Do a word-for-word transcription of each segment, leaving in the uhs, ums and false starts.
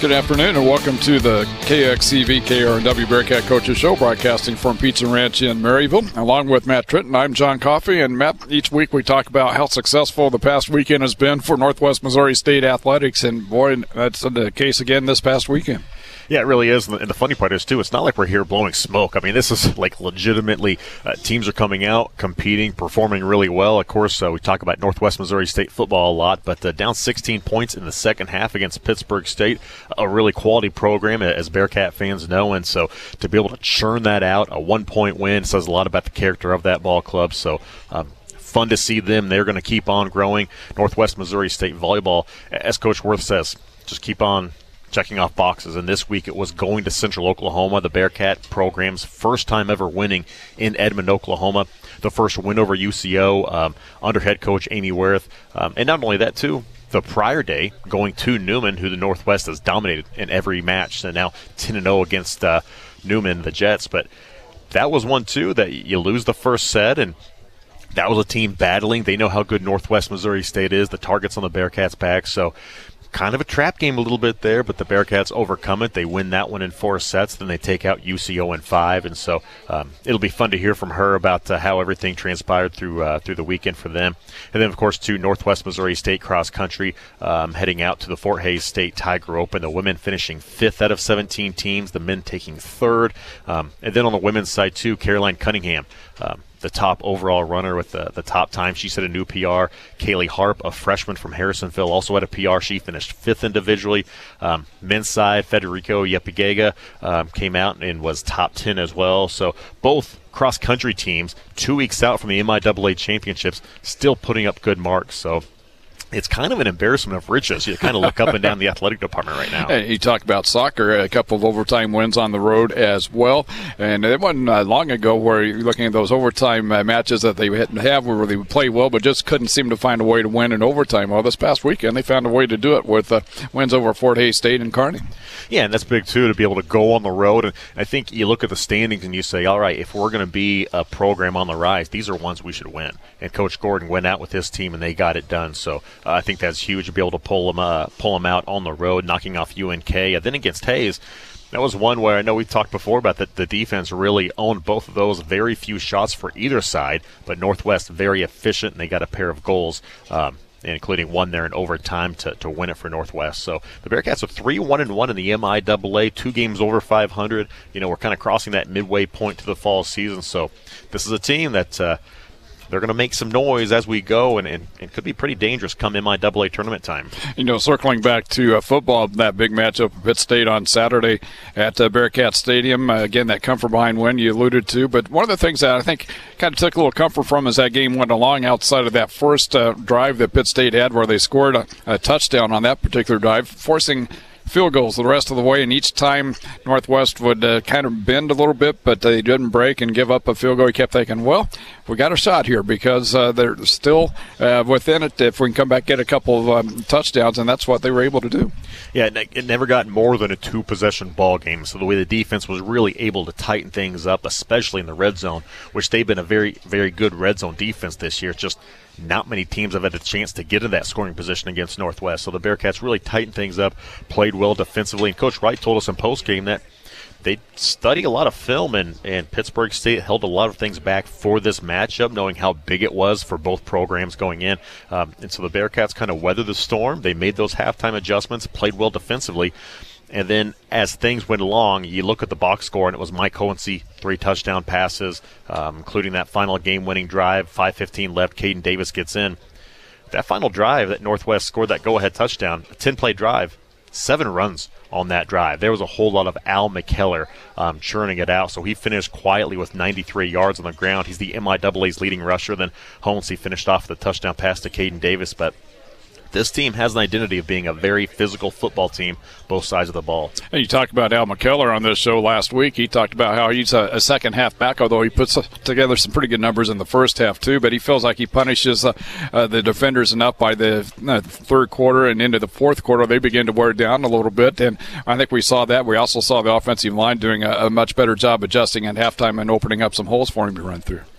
Good afternoon and welcome to the K X C V K R N W Bearcat Coaches Show, broadcasting from Pizza Ranch in Maryville. Along with Matt Tritton, I'm John Coffey, and Matt, each week we talk about how successful the past weekend has been for Northwest Missouri State Athletics, and boy, that's the case again this past weekend. Yeah, it really is. And the funny part is, too, it's not like we're here blowing smoke. I mean, this is like legitimately uh, teams are coming out, competing, performing really well. Of course, uh, we talk about Northwest Missouri State football a lot, but uh, down sixteen points in the second half against Pittsburgh State, a really quality program, as Bearcat fans know. And so to be able to churn that out, a one-point win, says a lot about the character of that ball club. So, um, fun to see them. They're going to keep on growing. Northwest Missouri State volleyball, as Coach Worth says, just keep on checking off boxes. And this week it was going to Central Oklahoma, the Bearcat program's first time ever winning in Edmond, Oklahoma. The first win over U C O um, under head coach Amy Worth. Um, and not only that, too, the prior day going to Newman, who the Northwest has dominated in every match. So now ten and oh against uh, Newman, the Jets. But that was one, too, that you lose the first set, and that was a team battling. They know how good Northwest Missouri State is. The target's on the Bearcats' back. So kind of a trap game a little bit there, but the Bearcats overcome it. They win that one in four sets. Then they take out U C O in five. And so um, it'll be fun to hear from her about uh, how everything transpired through uh, through the weekend for them. And then, of course, to Northwest Missouri State cross country, um, heading out to the Fort Hays State Tiger Open. The women finishing fifth out of seventeen teams, the men taking third. Um, and then on the women's side, too, Caroline Cunningham, um, the top overall runner with the, the top time. She set a new P R. Kaylee Harp, a freshman from Harrisonville, also had a P R. She finished fifth individually. Um, men's side, Federico Yepigega um, came out and was top ten as well. So both cross-country teams, two weeks out from the M I A A championships, still putting up good marks. So it's kind of an embarrassment of riches. You kind of look up and down the athletic department right now. You talk about soccer, a couple of overtime wins on the road as well. And it wasn't uh, long ago where you're looking at those overtime uh, matches that they have where they would play well but just couldn't seem to find a way to win in overtime. Well, this past weekend they found a way to do it with uh, wins over Fort Hays State and Kearney. Yeah, and that's big, too, to be able to go on the road. And I think you look at the standings and you say, all right, if we're going to be a program on the rise, these are ones we should win. And Coach Gordon went out with his team and they got it done. So uh, I think that's huge to be able to pull them, uh, pull them out on the road, knocking off U N K. And then against Hays, that was one where I know we talked before about that the defense really owned both of those. Very few shots for either side, but Northwest very efficient, and they got a pair of goals, um, including one there in overtime to, to win it for Northwest. So the Bearcats are three one and one in the M I A A, two games over five hundred. You know, we're kind of crossing that midway point to the fall season. So this is a team that uh, they're going to make some noise as we go, and, and it could be pretty dangerous come M I A A tournament time. You know, circling back to uh, football, that big matchup at Pitt State on Saturday at uh, Bearcat Stadium. Uh, again, that come from behind win you alluded to. But one of the things that I think kind of took a little comfort from as that game went along outside of that first uh, drive that Pitt State had where they scored a, a touchdown on that particular drive, forcing field goals the rest of the way, and each time Northwest would uh, kind of bend a little bit, but they didn't break and give up a field goal. You kept thinking, well, we got a shot here because uh, they're still uh, within it if we can come back get a couple of um, touchdowns, and that's what they were able to do. Yeah, it never got more than a two-possession ball game, so the way the defense was really able to tighten things up, especially in the red zone, which they've been a very, very good red zone defense this year. It's just not many teams have had a chance to get in that scoring position against Northwest. So the Bearcats really tightened things up, played well defensively. And Coach Wright told us in postgame that they study a lot of film, and, and Pittsburgh State held a lot of things back for this matchup, knowing how big it was for both programs going in. Um, and so the Bearcats kind of weathered the storm. They made those halftime adjustments, played well defensively. And then as things went along, you look at the box score, and it was Mike Hohensee, three touchdown passes, um, including that final game-winning drive, five fifteen left, Caden Davis gets in. That final drive that Northwest scored that go-ahead touchdown, a ten-play drive, seven runs on that drive. There was a whole lot of Al McKellar um, churning it out, so he finished quietly with ninety-three yards on the ground. He's the M I A A's leading rusher. Then Hohensee finished off the touchdown pass to Caden Davis, but this team has an identity of being a very physical football team, both sides of the ball. And you talked about Al McKellar on this show last week. He talked about how he's a, a second half back, although he puts together some pretty good numbers in the first half too, but he feels like he punishes uh, uh, the defenders enough by the uh, third quarter and into the fourth quarter. They begin to wear down a little bit, and I think we saw that. We also saw the offensive line doing a, a much better job adjusting at halftime and opening up some holes for him to run through.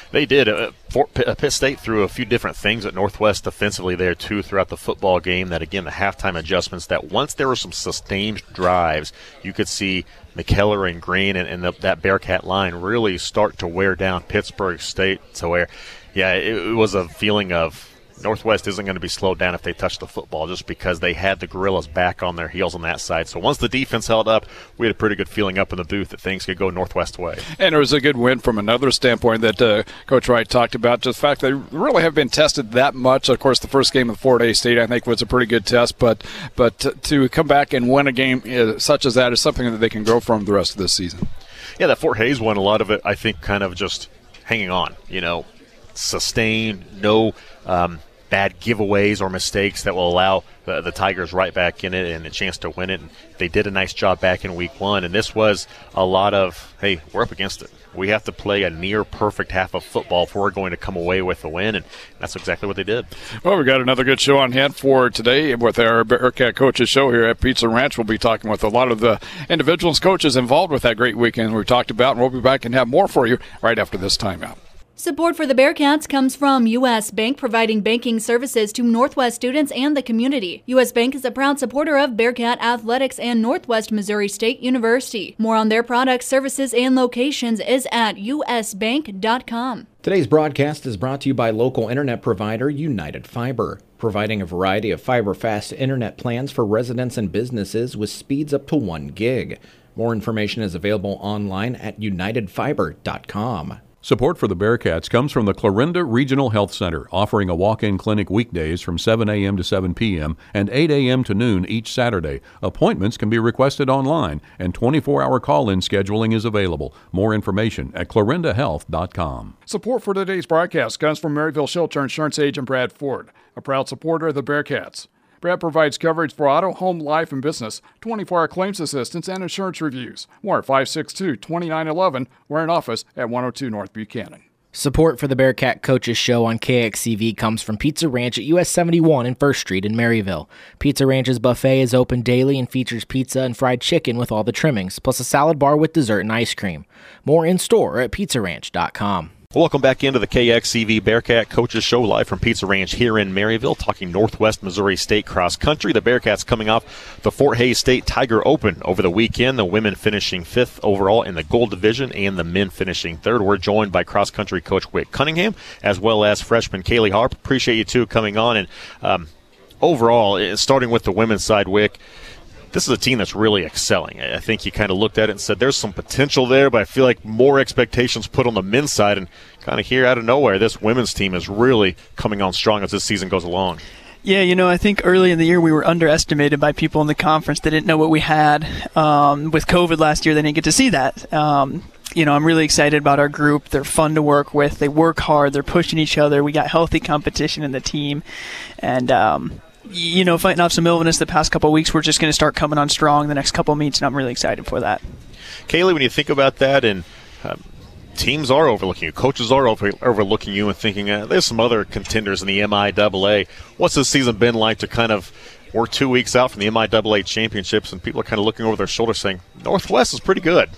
They did. Uh, Fort Pitt, uh, Pitt State threw a few different things at Northwest defensively there, too, throughout the football game. That, again, the halftime adjustments, that once there were some sustained drives, you could see McKellar and Green and, and the, that Bearcat line really start to wear down Pittsburgh State to where, yeah, it, it was a feeling of Northwest isn't going to be slowed down if they touch the football, just because they had the Gorillas back on their heels on that side. So once the defense held up, we had a pretty good feeling up in the booth that things could go Northwest way. And it was a good win from another standpoint that uh, Coach Wright talked about, just the fact they really have been tested that much. Of course, the first game of Fort Hays State, I think, was a pretty good test, but but to, to come back and win a game uh, such as that is something that they can grow from the rest of this season. Yeah, that Fort Hays one, a lot of it, I think, kind of just hanging on, you know, sustain, no um, – bad giveaways or mistakes that will allow the, the Tigers right back in it and a chance to win it. And they did a nice job back in week one. And this was a lot of, hey, we're up against it. We have to play a near perfect half of football if we're going to come away with a win. And that's exactly what they did. Well, we've got another good show on hand for today with our Bearcat Coaches show here at Pizza Ranch. We'll be talking with a lot of the individuals, coaches involved with that great weekend we talked about. And we'll be back and have more for you right after this timeout. Support for the Bearcats comes from U S. Bank, providing banking services to Northwest students and the community. U S. Bank is a proud supporter of Bearcat Athletics and Northwest Missouri State University. More on their products, services, and locations is at u s bank dot com. Today's broadcast is brought to you by local internet provider United Fiber, providing a variety of fiber-fast internet plans for residents and businesses with speeds up to one gig. More information is available online at united fiber dot com. Support for the Bearcats comes from the Clarinda Regional Health Center, offering a walk-in clinic weekdays from seven a.m. to seven p.m. and eight a.m. to noon each Saturday. Appointments can be requested online, and twenty-four hour call-in scheduling is available. More information at clarinda health dot com. Support for today's broadcast comes from Maryville Shelter Insurance agent Brad Ford, a proud supporter of the Bearcats. Brad provides coverage for auto, home, life, and business, twenty-four hour claims assistance, and insurance reviews. More at five six two, two nine one one. We're in office at one oh two North Buchanan. Support for the Bearcat Coaches Show on K X C V comes from Pizza Ranch at U S seventy-one and First Street in Maryville. Pizza Ranch's buffet is open daily and features pizza and fried chicken with all the trimmings, plus a salad bar with dessert and ice cream. More in store at pizza ranch dot com. Welcome back into the K X C V Bearcat Coaches Show live from Pizza Ranch here in Maryville, talking Northwest Missouri State cross country. The Bearcats coming off the Fort Hays State Tiger Open over the weekend, the women finishing fifth overall in the gold division and the men finishing third. We're joined by cross country coach Wick Cunningham as well as freshman Kaylee Harp. Appreciate you two coming on. And um, overall, starting with the women's side, Wick, this is a team that's really excelling. I think you kind of looked at it and said there's some potential there, but I feel like more expectations put on the men's side, and kind of here out of nowhere, this women's team is really coming on strong as this season goes along. Yeah, you know, I think early in the year we were underestimated by people in the conference. They didn't know what we had. Um, with COVID last year, they didn't get to see that. Um, you know, I'm really excited about our group. They're fun to work with. They work hard. They're pushing each other. We got healthy competition in the team. And, um, you know, fighting off some illness the past couple of weeks, we're just going to start coming on strong the next couple of meets, and I'm really excited for that. Kaylee, when you think about that, and um, teams are overlooking you, coaches are over, overlooking you and thinking uh, there's some other contenders in the M I A A. What's this season been like to kind of, we're two weeks out from the M I A A championships, and people are kind of looking over their shoulder saying, Northwest is pretty good.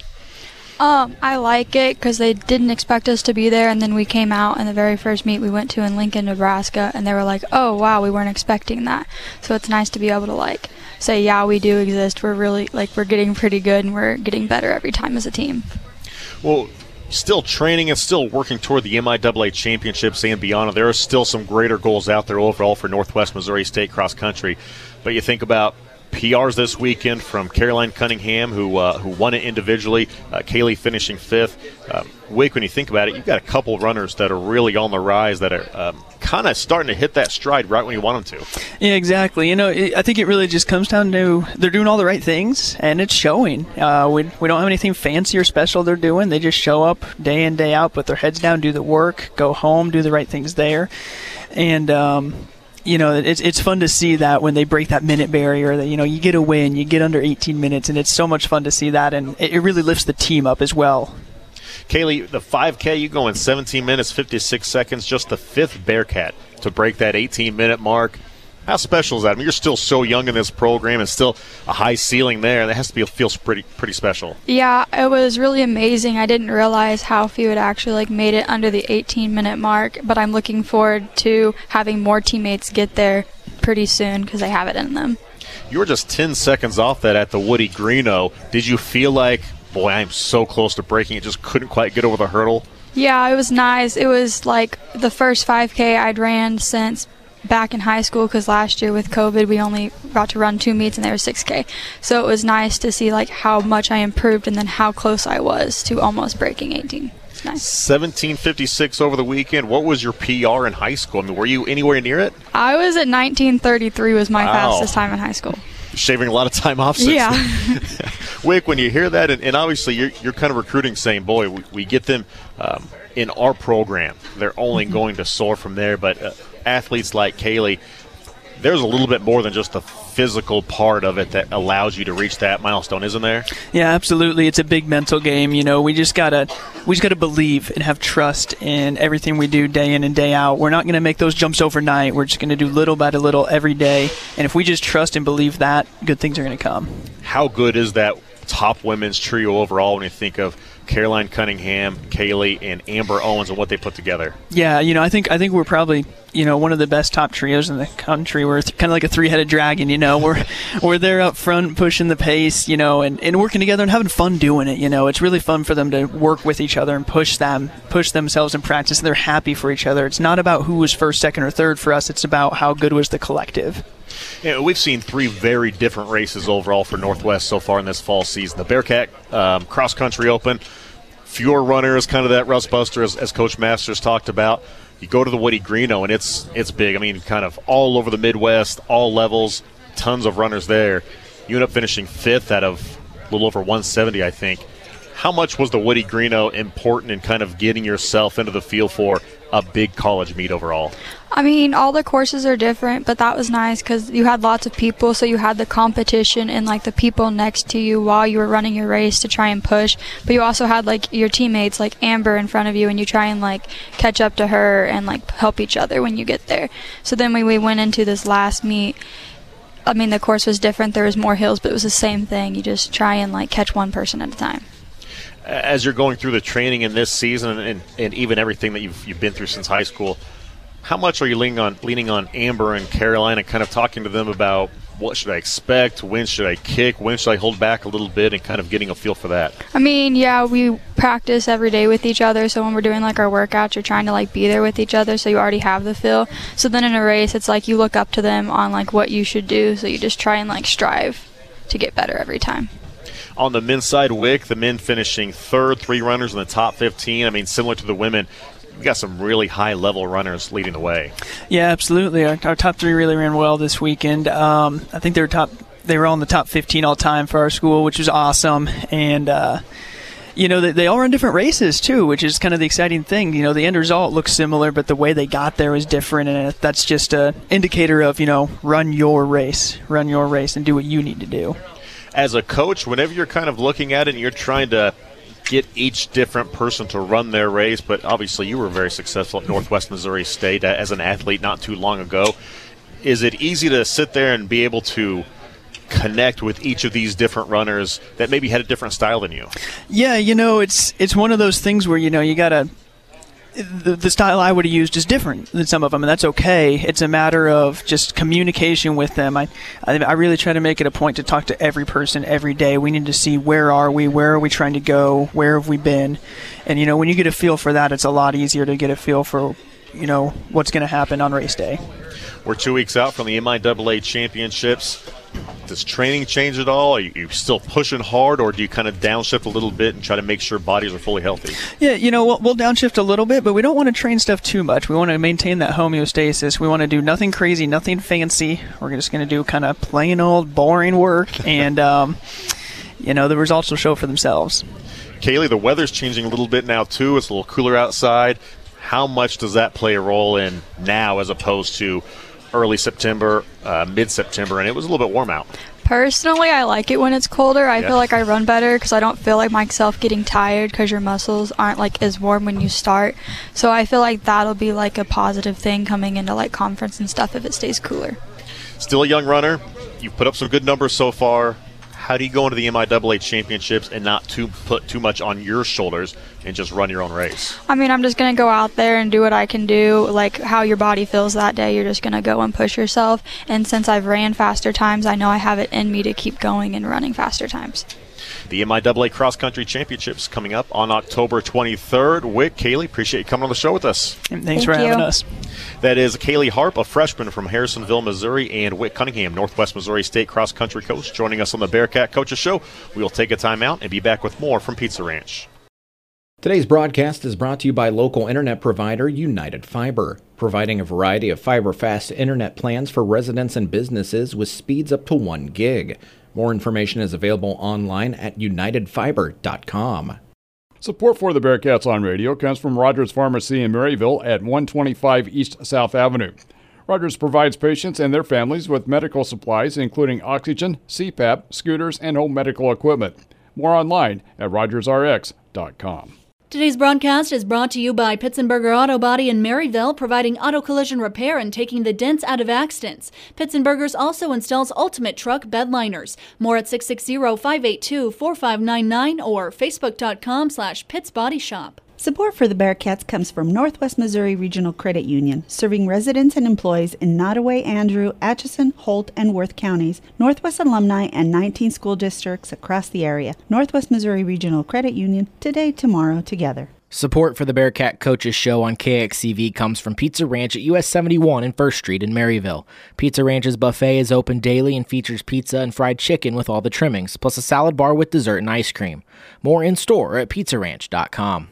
Um, I like it because they didn't expect us to be there, and then we came out, and the very first meet we went to in Lincoln, Nebraska, and they were like, oh, wow, we weren't expecting that. So it's nice to be able to, like, say, yeah, we do exist. We're really, like, we're getting pretty good, and we're getting better every time as a team. Well, still training and still working toward the M I A A championships and beyond. There are still some greater goals out there overall for Northwest Missouri State cross country. But you think about P Rs this weekend from Caroline Cunningham, who uh, who won it individually, uh, Kaylee finishing fifth. Um, Wick, when you think about it, you've got a couple runners that are really on the rise that are um, kind of starting to hit that stride right when you want them to. Yeah, exactly. You know, it, I think it really just comes down to they're doing all the right things, and it's showing. Uh, we, we don't have anything fancy or special they're doing. They just show up day in, day out, put their heads down, do the work, go home, do the right things there. And, um, you know, it's it's fun to see that when they break that minute barrier, that, you know, you get a win, you get under eighteen minutes, and it's so much fun to see that, and it, it really lifts the team up as well. Kaylee, the five K, you go in seventeen minutes, fifty-six seconds, just the fifth Bearcat to break that eighteen minute mark. How special is that? I mean, you're still so young in this program and still a high ceiling there. That has to be feels pretty pretty special. Yeah, it was really amazing. I didn't realize how few had actually like made it under the eighteen minute mark, but I'm looking forward to having more teammates get there pretty soon because they have it in them. You were just ten seconds off that at the Woody Greeno. Did you feel like, boy, I'm so close to breaking it, just couldn't quite get over the hurdle? Yeah, it was nice. It was like the first five K I'd ran since back in high school, because last year with COVID we only got to run two meets and they were six K. So it was nice to see like how much I improved and then how close I was to almost breaking eighteen. It's nice. seventeen fifty-six over the weekend. What was your P R in high school? I mean, were you anywhere near it? I was at nineteen thirty-three was my Wow. fastest time in high school. Shaving a lot of time off since Yeah. Wick, when you hear that, and, and obviously you're, you're kind of recruiting saying, boy, we, we get them um, in our program. They're only Mm-hmm. going to soar from there. But uh, athletes like Kaylee, there's a little bit more than just the physical part of it that allows you to reach that milestone, isn't there? Yeah, absolutely. It's a big mental game. You know, we just gotta we just gotta believe and have trust in everything we do day in and day out. We're not gonna make those jumps overnight. We're just gonna do little by little every day. And if we just trust and believe that, good things are gonna come. How good is that top women's trio overall when you think of Caroline Cunningham, Kaylee, and Amber Owens and what they put together? Yeah, you know, I think I think we're probably, you know, one of the best top trios in the country. We're th- kind of like a three-headed dragon, you know. We're we're there up front pushing the pace, you know, and, and working together and having fun doing it, you know. It's really fun for them to work with each other and push them, push themselves in practice, and they're happy for each other. It's not about who was first, second, or third for us. It's about how good was the collective. Yeah, we've seen three very different races overall for Northwest so far in this fall season. The Bearcat um, Cross Country Open, fewer runners, kind of that rust buster as, as Coach Masters talked about. You go to the Woody Greeno, and it's it's big. I mean, kind of all over the Midwest, all levels, tons of runners there. You end up finishing fifth out of a little over one seventy, I think. How much was the Woody Greeno important in kind of getting yourself into the field for a big college meet overall? I mean, all the courses are different, but that was nice because you had lots of people, so you had the competition and like the people next to you while you were running your race to try and push. But you also had like your teammates, like Amber, in front of you, and you try and like catch up to her and like help each other when you get there. So then when we went into this last meet, I mean, the course was different. There was more hills, but it was the same thing. You just try and like catch one person at a time. As you're going through the training in this season and, and even everything that you've, you've been through since high school, how much are you leaning on leaning on Amber and Caroline and kind of talking to them about what should I expect, when should I kick, when should I hold back a little bit, and kind of getting a feel for that? I mean, yeah, we practice every day with each other, so when we're doing like our workouts, you're trying to like be there with each other, so you already have the feel. So then in a race, it's like you look up to them on like what you should do, so you just try and like strive to get better every time. On the men's side, Wick, the men finishing third, three runners in the top fifteen. I mean, similar to the women, we got some really high-level runners leading the way. Yeah, absolutely. Our, our top three really ran well this weekend. Um, I think they were top. They were on the top fifteen all time for our school, which was awesome. And uh, you know, they, they all run different races too, which is kind of the exciting thing. You know, the end result looks similar, but the way they got there is different, and that's just an indicator of, you know, run your race, run your race, and do what you need to do. As a coach, whenever you're kind of looking at it and you're trying to get each different person to run their race, but obviously you were very successful at Northwest Missouri State as an athlete not too long ago, is it easy to sit there and be able to connect with each of these different runners that maybe had a different style than you? Yeah, you know, it's it's one of those things where, you know, you got to The, the style I would have used is different than some of them, and that's okay. It's a matter of just communication with them. I, I, I really try to make it a point to talk to every person every day. We need to see where are we, where are we trying to go, where have we been, and you know, when you get a feel for that, it's a lot easier to get a feel for, you know, what's going to happen on race day. We're two weeks out from the M I A A championships. Does training change at all? Are you, you still pushing hard, or do you kind of downshift a little bit and try to make sure bodies are fully healthy? Yeah, you know, we'll, we'll downshift a little bit, but we don't want to train stuff too much. We want to maintain that homeostasis. We want to do nothing crazy, nothing fancy. We're just going to do kind of plain old boring work, and, um, you know, the results will show for themselves. Kaylee, the weather's changing a little bit now, too. It's a little cooler outside. How much does that play a role in now as opposed to early September, uh, mid-September, and it was a little bit warm out? Personally, I like it when it's colder. I yeah. feel like I run better because I don't feel like myself getting tired because your muscles aren't like as warm when you start. So I feel like that'll be like a positive thing coming into like conference and stuff if it stays cooler. still a young runner. You've put up some good numbers so far. How do you go into the M I A A championships and not too put too much on your shoulders and just run your own race? I mean, I'm just going to go out there and do what I can do. Like how your body feels that day, you're just going to go and push yourself. And since I've ran faster times, I know I have it in me to keep going and running faster times. The M I A A Cross Country Championships coming up on October twenty-third. Wick, Kaylee, appreciate you coming on the show with us. Thanks Thank for you. having us. That is Kaylee Harp, a freshman from Harrisonville, Missouri, and Wick Cunningham, Northwest Missouri State cross country coach, joining us on the Bearcat Coaches Show. We will take a time out and be back with more from Pizza Ranch. Today's broadcast is brought to you by local internet provider United Fiber, providing a variety of fiber-fast internet plans for residents and businesses with speeds up to one gig. More information is available online at united fiber dot com. Support for the Bearcats on radio comes from Rogers Pharmacy in Maryville at one twenty-five East South Avenue. Rogers provides patients and their families with medical supplies, including oxygen, C PAP, scooters, and home medical equipment. More online at rogers r x dot com. Today's broadcast is brought to you by Pitzenberger Auto Body in Maryville, providing auto collision repair and taking the dents out of accidents. Pitzenberger's also installs ultimate truck bed liners. More at six six zero, five eight two, four five nine nine or facebook.com slash Pitts Body Shop. Support for the Bearcats comes from Northwest Missouri Regional Credit Union, serving residents and employees in Nottoway, Andrew, Atchison, Holt, and Worth counties, Northwest alumni, and nineteen school districts across the area. Northwest Missouri Regional Credit Union, today, tomorrow, together. Support for the Bearcat Coaches Show on K X C V comes from Pizza Ranch at U S seventy-one and First Street in Maryville. Pizza Ranch's buffet is open daily and features pizza and fried chicken with all the trimmings, plus a salad bar with dessert and ice cream. More in store at pizza ranch dot com.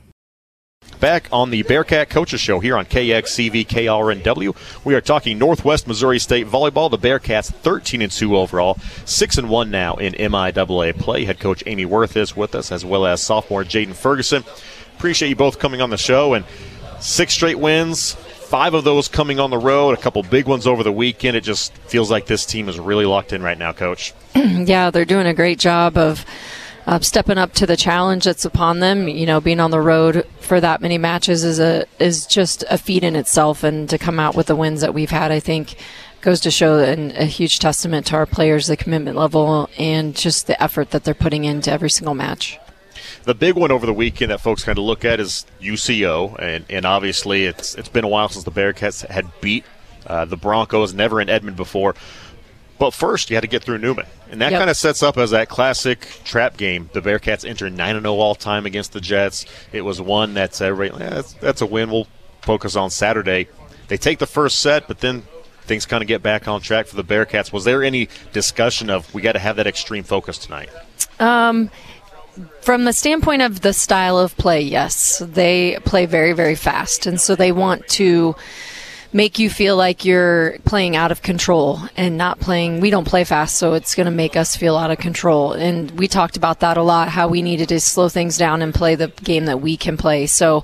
Back on the Bearcat Coaches Show here on K X C V K R N W. We are talking Northwest Missouri State volleyball. The Bearcats thirteen and two overall, six and one now in M I A A play. Head coach Amy Worth is with us, as well as sophomore Jaden Ferguson. Appreciate you both coming on the show. And six straight wins, five of those coming on the road, a couple big ones over the weekend. It just feels like this team is really locked in right now, Coach. Yeah, they're doing a great job of Uh, stepping up to the challenge that's upon them. You know, being on the road for that many matches is a is just a feat in itself, and to come out with the wins that we've had, I think, goes to show an, a huge testament to our players, the commitment level, and just the effort that they're putting into every single match. The big one over the weekend that folks kind of look at is U C O, and, and obviously it's it's been a while since the Bearcats had beat uh, the Broncos, never in Edmond before. But first, you had to get through Newman. And that yep. kind of sets up as that classic trap game. The Bearcats enter nine and oh all-time against the Jets. It was one that's everybody, eh, that's, that's a win. We'll focus on Saturday. They take the first set, but then things kind of get back on track for the Bearcats. Was there any discussion of we got to have that extreme focus tonight? Um, from the standpoint of the style of play, yes. They play very, very fast, and so they want to make you feel like you're playing out of control and not playing. We don't play fast, so it's going to make us feel out of control. And we talked about that a lot, how we needed to slow things down and play the game that we can play. So,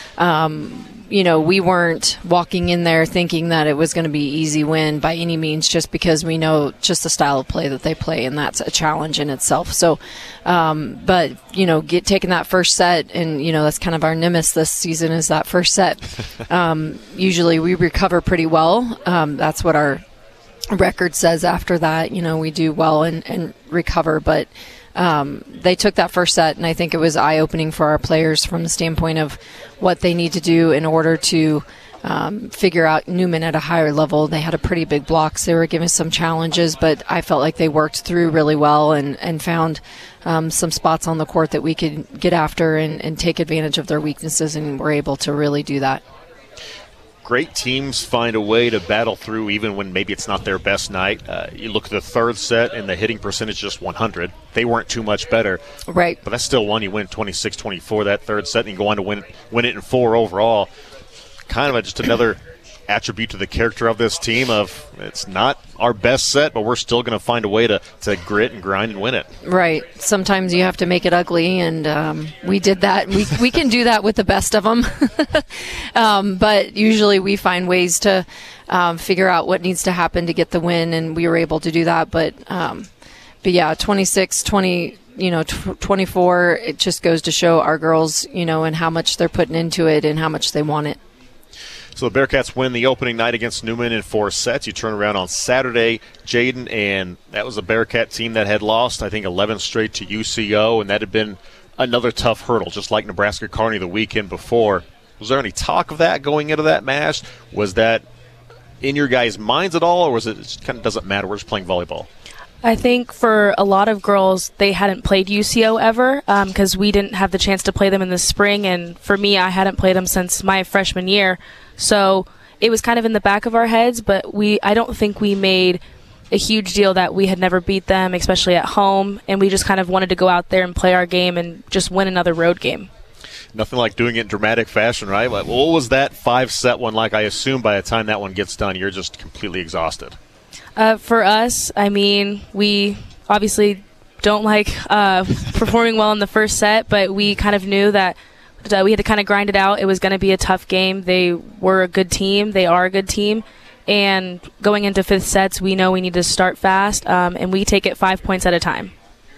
um, you know, we weren't walking in there thinking that it was going to be easy win by any means, just because we know just the style of play that they play, and that's a challenge in itself. So, um, but, you know, get taking that first set, and, you know, that's kind of our nemesis this season is that first set. Um, usually we recover pretty well. Um, that's what our record says after that. You know, we do well and, and recover, but Um, they took that first set, and I think it was eye-opening for our players from the standpoint of what they need to do in order to um, figure out Newman at a higher level. They had a pretty big block, so they were giving some challenges, but I felt like they worked through really well and, and found um, some spots on the court that we could get after and, and take advantage of their weaknesses, and were able to really do that. Great teams find a way to battle through even when maybe it's not their best night. Uh, you look at the third set, and the hitting percentage just one hundred. They weren't too much better. Right. But that's still one. You win twenty-six twenty-four that third set, and you go on to win, win it in four overall. Kind of a, just another attribute to the character of this team of it's not our best set, but we're still going to find a way to, to grit and grind and win it. Right. Sometimes you have to make it ugly, and um, we did that. We we can do that with the best of them. um, but usually we find ways to um, figure out what needs to happen to get the win, and we were able to do that. But, um, but yeah, twenty-six twenty, you know, twenty-four, it just goes to show our girls, you know, and how much they're putting into it and how much they want it. So the Bearcats win the opening night against Newman in four sets. You turn around on Saturday, Jaden, and that was a Bearcat team that had lost, I think, eleven straight to U C O, and that had been another tough hurdle, just like Nebraska Kearney the weekend before. Was there any talk of that going into that match? Was that in your guys' minds at all, or was it, it kind of doesn't matter, we're just playing volleyball? I think for a lot of girls, they hadn't played U C O ever because um, we didn't have the chance to play them in the spring. And for me, I hadn't played them since my freshman year. So it was kind of in the back of our heads, but we I don't think we made a huge deal that we had never beat them, especially at home. And we just kind of wanted to go out there and play our game and just win another road game. Nothing like doing it in dramatic fashion, right? What was that five-set one like? I assume by the time that one gets done, you're just completely exhausted. Uh, for us, I mean, we obviously don't like uh, performing well in the first set, but we kind of knew that uh, we had to kind of grind it out. It was going to be a tough game. They were a good team. They are a good team. And going into fifth sets, we know we need to start fast, um, and we take it five points at a time.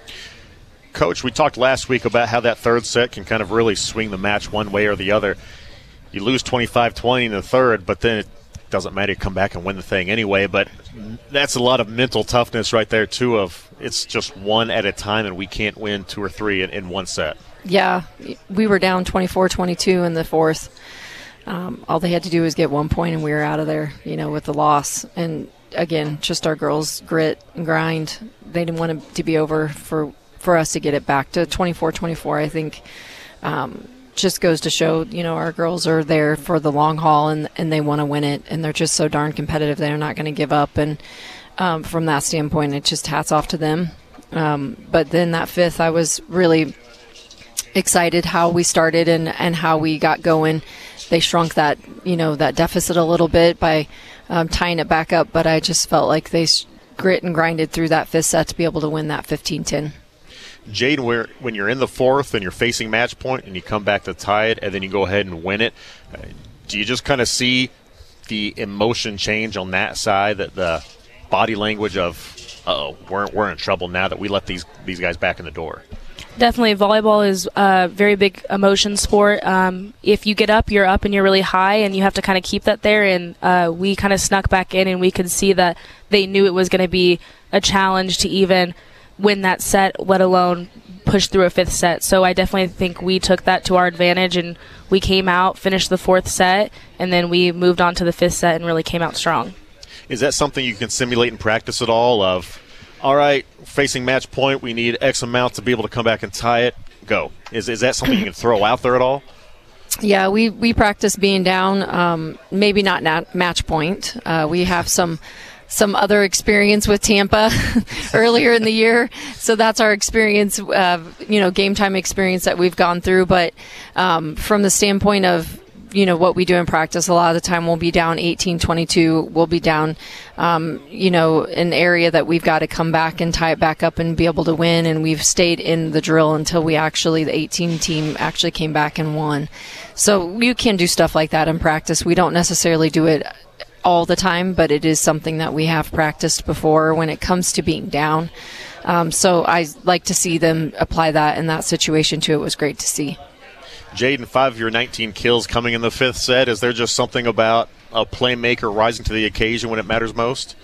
Coach, we talked last week about how that third set can kind of really swing the match one way or the other. You lose twenty-five twenty in the third, but then it doesn't matter, you come back and win the thing anyway. But that's a lot of mental toughness right there, too, of it's just one at a time and we can't win two or three in, in one set. Yeah, we were down twenty-four twenty-two in the fourth. Um, all they had to do was get one point and we were out of there, you know, with the loss. And, again, just our girls' grit and grind. They didn't want it to be over for, for us to get it back to twenty-four twenty-four, I think. Um, just goes to show, you know, our girls are there for the long haul and, and they want to win it, and they're just so darn competitive. They're not going to give up, and um, from that standpoint, it just hats off to them. Um, but then that fifth, I was really excited how we started and, and how we got going. They shrunk that, you know, that deficit a little bit by um, tying it back up, but I just felt like they grit and grinded through that fifth set to be able to win that fifteen ten. Jade, where, when you're in the fourth and you're facing match point and you come back to tie it and then you go ahead and win it, uh, do you just kind of see the emotion change on that side, that the body language of, uh-oh, we're, we're in trouble now that we let these, these guys back in the door? Definitely. Volleyball is a very big emotion sport. Um, if you get up, you're up and you're really high, and you have to kind of keep that there. And uh, we kind of snuck back in, and we could see that they knew it was going to be a challenge to even win that set, let alone push through a fifth set. So I definitely think we took that to our advantage, and we came out, finished the fourth set, and then we moved on to the fifth set and really came out strong. Is that something you can simulate in practice at all of, all right, facing match point, we need X amount to be able to come back and tie it, go? Is is that something you can throw out there at all? Yeah, we, we practice being down, um, maybe not nat- match point. Uh, we have some some other experience with Tampa earlier in the year. So that's our experience, uh, you know, game time experience that we've gone through. But um, from the standpoint of, you know, what we do in practice, a lot of the time we'll be down eighteen twenty-two. We'll be down, um, you know, an area that we've got to come back and tie it back up and be able to win. And we've stayed in the drill until we actually, the eighteen team actually came back and won. So you can do stuff like that in practice. We don't necessarily do it all the time, but it is something that we have practiced before when it comes to being down. Um, so I like to see them apply that in that situation too. It was great to see. Jaden, five of your nineteen kills coming in the fifth set. Is there just something about a playmaker rising to the occasion when it matters most?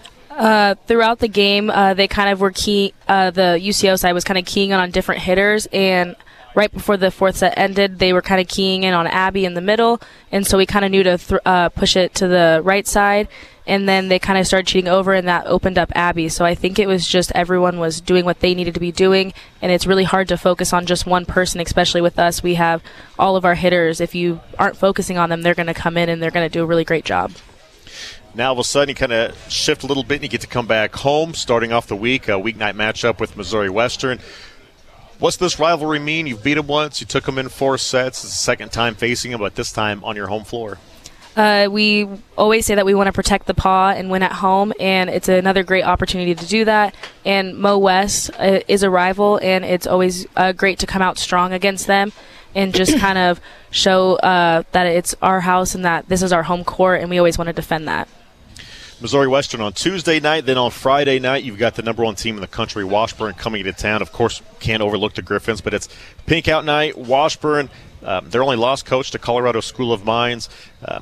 Uh, throughout the game, uh, they kind of were key. Uh, the U C O side was kind of keying on different hitters, and right before the fourth set ended, they were kind of keying in on Abby in the middle, and so we kind of knew to th- uh, push it to the right side, and then they kind of started cheating over, and that opened up Abby. So I think it was just everyone was doing what they needed to be doing, and it's really hard to focus on just one person, especially with us. We have all of our hitters. If you aren't focusing on them, they're going to come in, and they're going to do a really great job. Now, all of a sudden, you kind of shift a little bit, and you get to come back home, starting off the week, a weeknight matchup with Missouri Western. What's this rivalry mean? You've beat them once. You took them in four sets. It's the second time facing them, but this time on your home floor. Uh, we always say that we want to protect the paw and win at home, and it's another great opportunity to do that. And Mo West uh, is a rival, and it's always uh, great to come out strong against them and just kind of show uh, that it's our house and that this is our home court, and we always want to defend that. Missouri Western on Tuesday night. Then on Friday night, you've got the number one team in the country, Washburn, coming to town. Of course, can't overlook the Griffins, but it's pink out night. Washburn, um, their only lost coach to Colorado School of Mines. Um,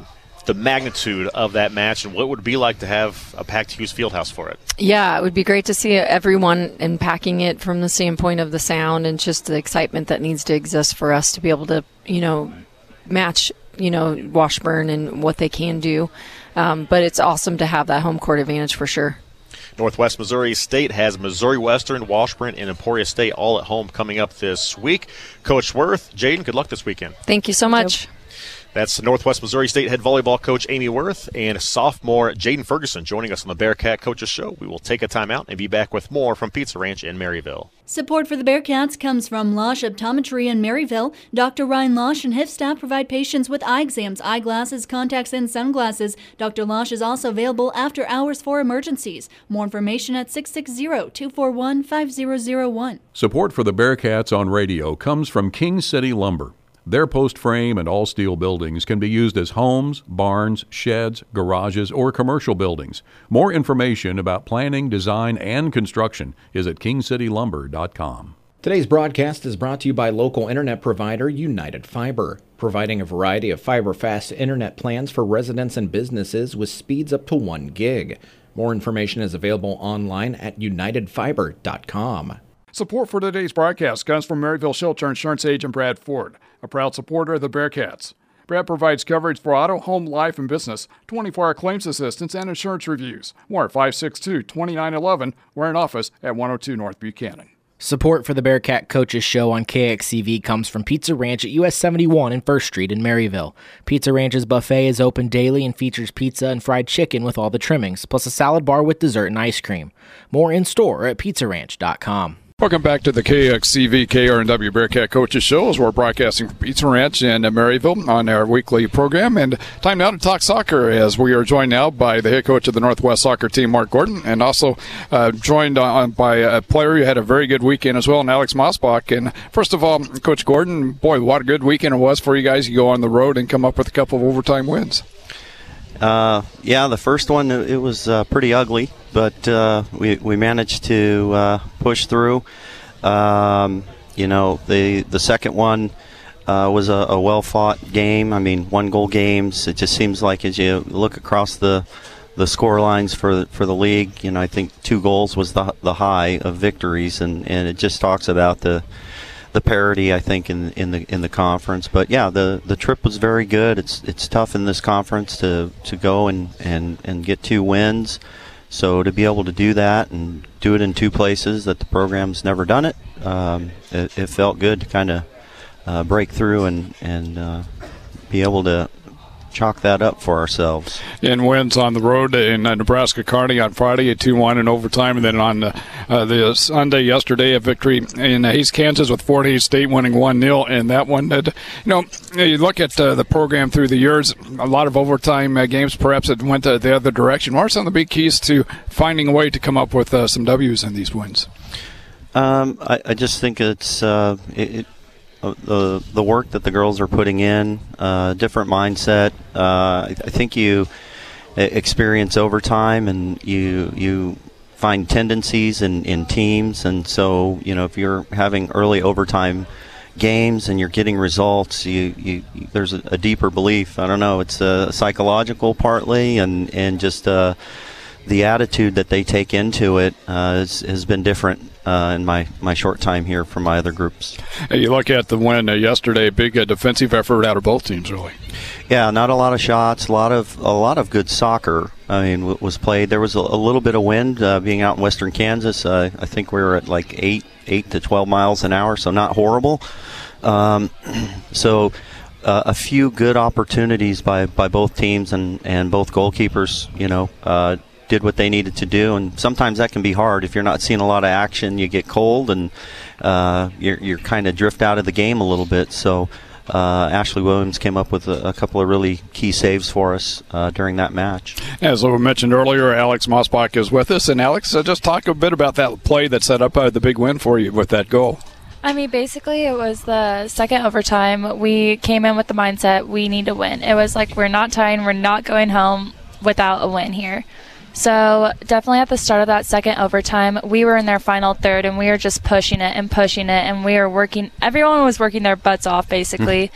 the magnitude of that match and what it would be like to have a packed Hughes Fieldhouse for it. Yeah, it would be great to see everyone unpacking it from the standpoint of the sound and just the excitement that needs to exist for us to be able to, you know, match, you know, Washburn and what they can do. Um, but it's awesome to have that home court advantage for sure. Northwest Missouri State has Missouri Western, Washburn, and Emporia State all at home coming up this week. Coach Worth, Jaden, good luck this weekend. Thank you so much. That's Northwest Missouri State head volleyball coach Amy Worth and sophomore Jaden Ferguson joining us on the Bearcat Coaches Show. We will take a timeout and be back with more from Pizza Ranch in Maryville. Support for the Bearcats comes from Losh Optometry in Maryville. Doctor Ryan Losh and his staff provide patients with eye exams, eyeglasses, contacts, and sunglasses. Doctor Losh is also available after hours for emergencies. More information at six six zero, two four one, five zero zero one. Support for the Bearcats on radio comes from King City Lumber. Their post frame and all steel buildings can be used as homes, barns, sheds, garages, or commercial buildings. More information about planning, design, and construction is at king city lumber dot com. Today's broadcast is brought to you by local internet provider United Fiber, providing a variety of fiber-fast internet plans for residents and businesses with speeds up to one gig. More information is available online at united fiber dot com. Support for today's broadcast comes from Maryville Shelter Insurance agent Brad Ford, a proud supporter of the Bearcats. Brad provides coverage for auto, home, life, and business, twenty-four hour claims assistance, and insurance reviews. More at five six two, two nine one one. We're in office at one oh two North Buchanan. Support for the Bearcat Coaches Show on K X C V comes from Pizza Ranch at U S seventy-one and First Street in Maryville. Pizza Ranch's buffet is open daily and features pizza and fried chicken with all the trimmings, plus a salad bar with dessert and ice cream. More in store at pizza ranch dot com. Welcome back to the K X C V K R N W Bearcat Coaches Show as we're broadcasting from Pizza Ranch in Maryville on our weekly program. And time now to talk soccer as we are joined now by the head coach of the Northwest soccer team, Mark Gordon, and also uh, joined on by a player who had a very good weekend as well, and Alex Mossbach. And first of all, Coach Gordon, boy, what a good weekend it was for you guys. You go on the road and come up with a couple of overtime wins. Uh, yeah, the first one, it was uh, pretty ugly, but uh, we we managed to uh, push through. Um, you know, the the second one uh, was a, a well-fought game. I mean, one-goal games. It just seems like as you look across the the score lines for for the league, you know, I think two goals was the the high of victories, and, and it just talks about the the parity, I think, in in the in the conference. But yeah, the, the trip was very good. It's it's tough in this conference to, to go and, and, and get two wins. So to be able to do that and do it in two places that the program's never done it, um, it, it felt good to kind of uh, break through and and uh, be able to chalk that up for ourselves. And wins on the road in uh, Nebraska Kearney on Friday at two one in overtime, and then on uh, uh, the Sunday yesterday a victory in Hays, Kansas with Fort Hays State winning one nil. And that one, uh, you know, you look at uh, the program through the years, a lot of overtime uh, games perhaps it went uh, the other direction. What are some of the big keys to finding a way to come up with uh, some W's in these wins? Um, I, I just think it's uh, it, it the the work that the girls are putting in, uh, different mindset. Uh, I, I think you experience overtime, and you you find tendencies in, in teams, and so you know if you're having early overtime games and you're getting results, you, you, you there's a, a deeper belief. I don't know, it's a psychological partly, and and just uh, the attitude that they take into it uh, has, has been different. Uh, in my, my short time here from my other groups. Hey, you look at the win uh, yesterday, big uh, defensive effort out of both teams, really. Yeah, not a lot of shots, a lot of a lot of good soccer. I mean, w- was played. There was a, a little bit of wind uh, being out in western Kansas. Uh, I think we were at like eight eight to twelve miles an hour, so not horrible. Um, so uh, a few good opportunities by, by both teams, and, and both goalkeepers. You know. Uh, did what they needed to do, and sometimes that can be hard. If you're not seeing a lot of action, you get cold, and uh, you're, you're kind of drift out of the game a little bit. So uh, Ashley Williams came up with a, a couple of really key saves for us uh, during that match. As we mentioned earlier, Alex Mossbach is with us. And Alex, uh, just talk a bit about that play that set up uh, the big win for you with that goal. I mean, basically, it was the second overtime. We came in with the mindset, we need to win. It was like, we're not tying, we're not going home without a win here. So definitely at the start of that second overtime, we were in their final third, and we were just pushing it and pushing it, and we were working. Everyone was working their butts off, basically.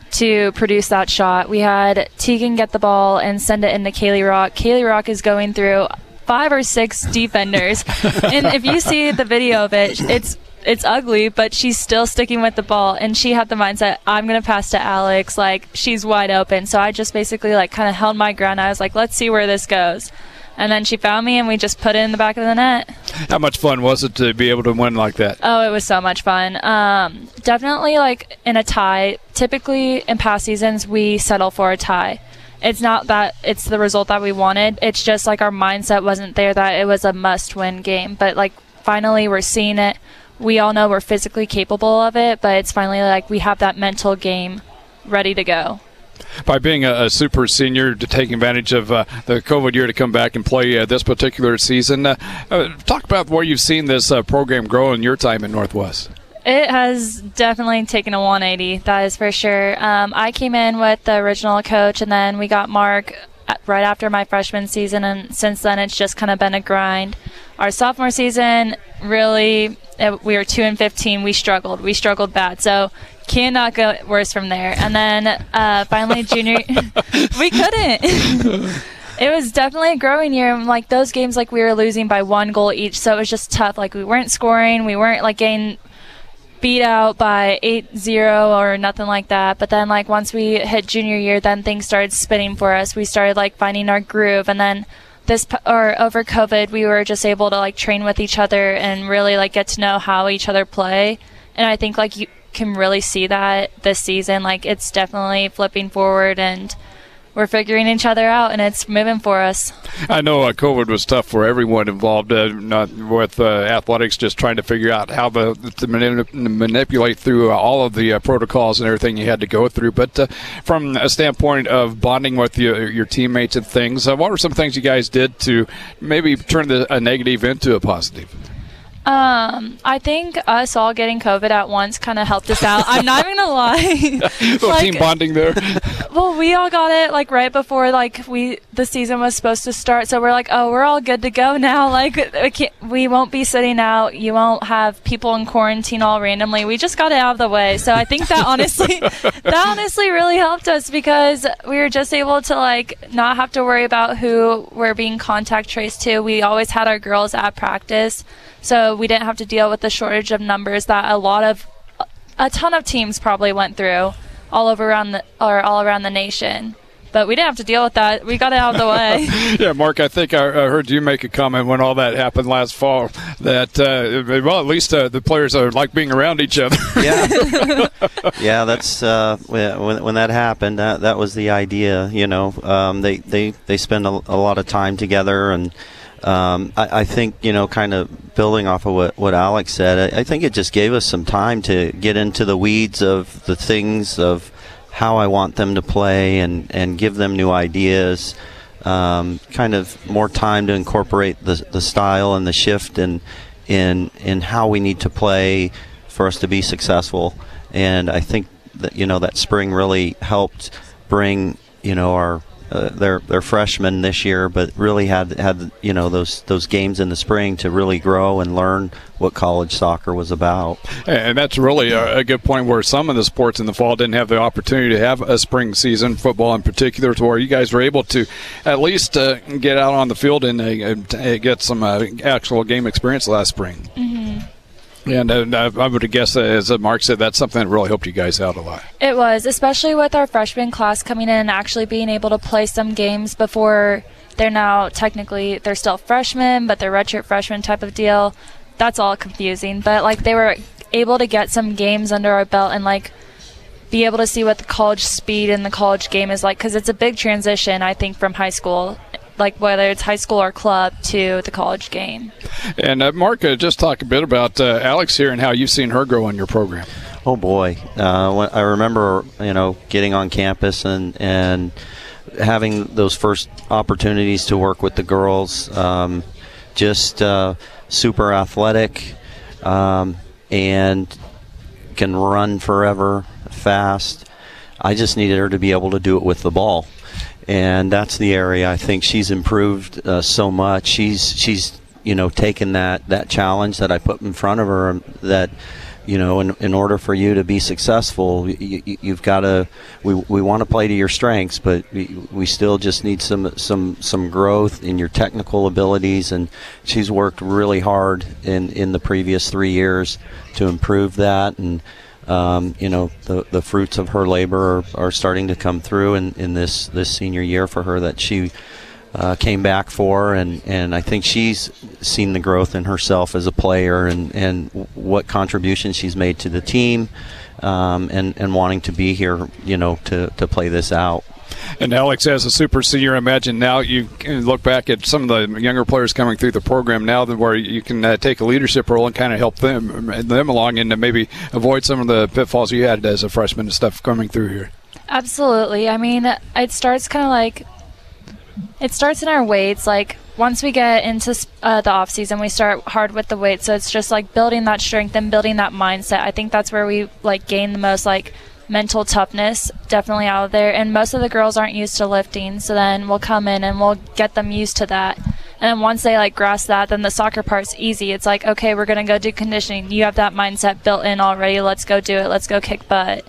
to produce that shot. We had Tegan get the ball and send it into Kaylee Rock. Kaylee Rock is going through five or six defenders. And if you see the video of it, it's it's ugly, but she's still sticking with the ball. And she had the mindset, I'm going to pass to Alex. Like, she's wide open. So I just basically, like, kind of held my ground. I was like, let's see where this goes. And then she found me, and we just put it in the back of the net. How much fun was it to be able to win like that? Oh, it was so much fun. Um, definitely, like, in a tie. Typically, in past seasons, we settle for a tie. It's not that it's the result that we wanted. It's just, like, our mindset wasn't there that it was a must-win game. But, like, finally, we're seeing it. We all know we're physically capable of it, but it's finally, like, we have that mental game ready to go. By being a, a super senior, to take advantage of uh, the COVID year to come back and play uh, this particular season, uh, uh, talk about where you've seen this uh, program grow in your time at Northwest. It has definitely taken a one eighty, that is for sure. Um, I came in with the original coach, and then we got Mark right after my freshman season, and since then it's just kind of been a grind. Our sophomore season, really, it, we were two and fifteen. We struggled. We struggled bad. So cannot go worse from there. And then uh, finally junior, we couldn't. It was definitely a growing year. Like, those games, like, we were losing by one goal each, so it was just tough. Like, we weren't scoring. We weren't, like, getting beat out by eight zero or nothing like that. But then, like, once we hit junior year, then things started spinning for us. We started, like, finding our groove. And then this, or over COVID, we were just able to, like, train with each other and really, like, get to know how each other play. And I think, like, you can really see that this season. Like, it's definitely flipping forward, and we're figuring each other out, and it's moving for us. I know uh, COVID was tough for everyone involved, uh, not with uh, athletics, just trying to figure out how the, to manip- manipulate through uh, all of the uh, protocols and everything you had to go through. But uh, from a standpoint of bonding with your, your teammates and things, uh, what were some things you guys did to maybe turn the, a negative into a positive? Um, I think us all getting COVID at once kind of helped us out. I'm not even gonna lie. Little like, team bonding there. Well, we all got it like right before like we the season was supposed to start, so we're like, oh, we're all good to go now. Like, we, can't, we won't be sitting out. You won't have people in quarantine all randomly. We just got it out of the way. So I think that honestly, that honestly really helped us, because we were just able to like not have to worry about who we're being contact traced to. We always had our girls at practice, so we didn't have to deal with the shortage of numbers that a lot of, a ton of teams probably went through all over around the, or all around the nation. But we didn't have to deal with that. We got it out of the way. Yeah, Mark, I think I heard you make a comment when all that happened last fall that, uh, well, at least uh, the players are like being around each other. Yeah, yeah. That's uh, when when that happened. That that was the idea. You know, um, they they they spend a, a lot of time together, and um, I, I think you know, kind of building off of what what Alex said. I, I think it just gave us some time to get into the weeds of the things of how I want them to play, and, and give them new ideas, um, kind of more time to incorporate the the style and the shift in, in in how we need to play for us to be successful. And I think that you know that spring really helped bring you know our uh, they're they're freshmen this year, but really had had you know those those games in the spring to really grow and learn what college soccer was about. And that's really a, a good point, where some of the sports in the fall didn't have the opportunity to have a spring season, football in particular, to where you guys were able to at least uh, get out on the field and uh, get some uh, actual game experience last spring. Mm-hmm. And uh, I would guess, uh, as Mark said, that's something that really helped you guys out a lot. It was, especially with our freshman class coming in and actually being able to play some games before they're now technically, they're still freshmen, but they're redshirt freshmen type of deal. That's all confusing. But, like, they were able to get some games under our belt and, like, be able to see what the college speed and the college game is like, because it's a big transition, I think, from high school, like whether it's high school or club, to the college game. And uh, Mark, uh, just talk a bit about uh, Alex here and how you've seen her grow in your program. Oh boy, uh, when I remember you know getting on campus and and having those first opportunities to work with the girls. Um, just uh, super athletic, um, and can run forever, fast. I just needed her to be able to do it with the ball. And that's the area I think she's improved uh, so much. She's she's you know taken that, that challenge that I put in front of her, that you know, in, in order for you to be successful, you, you, you've got to. We, we want to play to your strengths, but we, we still just need some some some growth in your technical abilities. And she's worked really hard in, in the previous three years to improve that. And um, you know, the the fruits of her labor are, are starting to come through in, in this this senior year for her that she. Uh, came back for, and, and I think she's seen the growth in herself as a player and, and what contribution she's made to the team, um, and, and wanting to be here, you know, to, to play this out. And Alex, as a super senior, I imagine now you can look back at some of the younger players coming through the program now that where you can uh, take a leadership role and kind of help them them along and maybe avoid some of the pitfalls you had as a freshman and stuff coming through here. Absolutely. I mean, it starts kind of like It starts in our weights. Like, once we get into uh, the off season, we start hard with the weights. So it's just like building that strength and building that mindset. I think that's where we like gain the most like mental toughness definitely out of there. And most of the girls aren't used to lifting, so then we'll come in and we'll get them used to that. And then once they like grasp that, then the soccer part's easy. It's like, okay, we're gonna go do conditioning. You have that mindset built in already. Let's go do it. Let's go kick butt.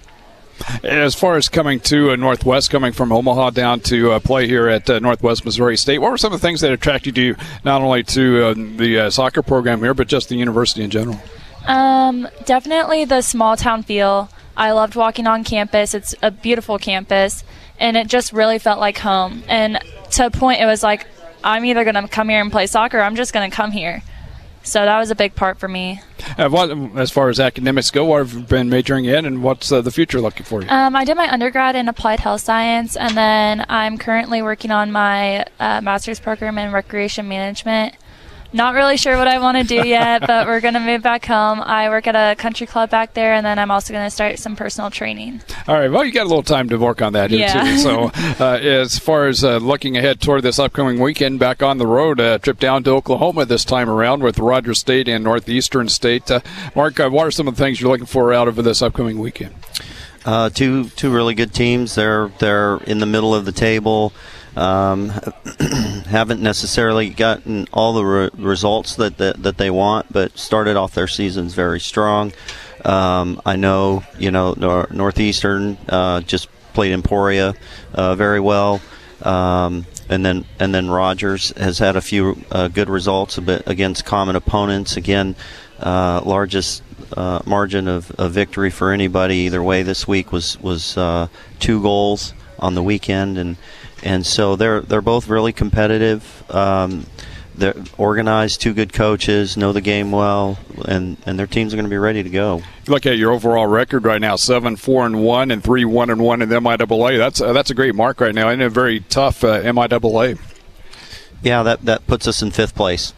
As far as coming to uh, Northwest, coming from Omaha down to uh, play here at uh, Northwest Missouri State, what were some of the things that attracted you not only to uh, the uh, soccer program here, but just the university in general? Um, definitely the small town feel. I loved walking on campus. It's a beautiful campus, and it just really felt like home. And to a point, it was like, I'm either going to come here and play soccer, or I'm just going to come here. So that was a big part for me. Uh, what, as far as academics go, what have you been majoring in, and what's uh, the future looking for you? Um, I did my undergrad in applied health science, and then I'm currently working on my uh, master's program in recreation management. Not really sure what I want to do yet, but we're going to move back home. I work at a country club back there, and then I'm also going to start some personal training. All right. Well, you got a little time to work on that here, yeah. too. So uh, as far as uh, looking ahead toward this upcoming weekend, back on the road, a uh, trip down to Oklahoma this time around with Rogers State and Northeastern State. Uh, Mark, uh, what are some of the things you're looking for out of this upcoming weekend? Uh, two two really good teams. They're they're in the middle of the table. Um, haven't necessarily gotten all the re- results that, that that they want, but started off their seasons very strong. Um, I know, you know, Nor- Northeastern uh, just played Emporia uh, very well, um, and then and then Rogers has had a few uh, good results a bit against common opponents. Again, uh, largest uh, margin of, of victory for anybody either way this week was was uh, two goals on the weekend, and. And so they're they're both really competitive. Um, they're organized, two good coaches, know the game well, and, and their teams are going to be ready to go. Look at your overall record right now: seven, four, and one, and three, one, and one in the M I A A. That's uh, that's a great mark right now, and a very tough uh, M I A A. Yeah, that, that puts us in fifth place.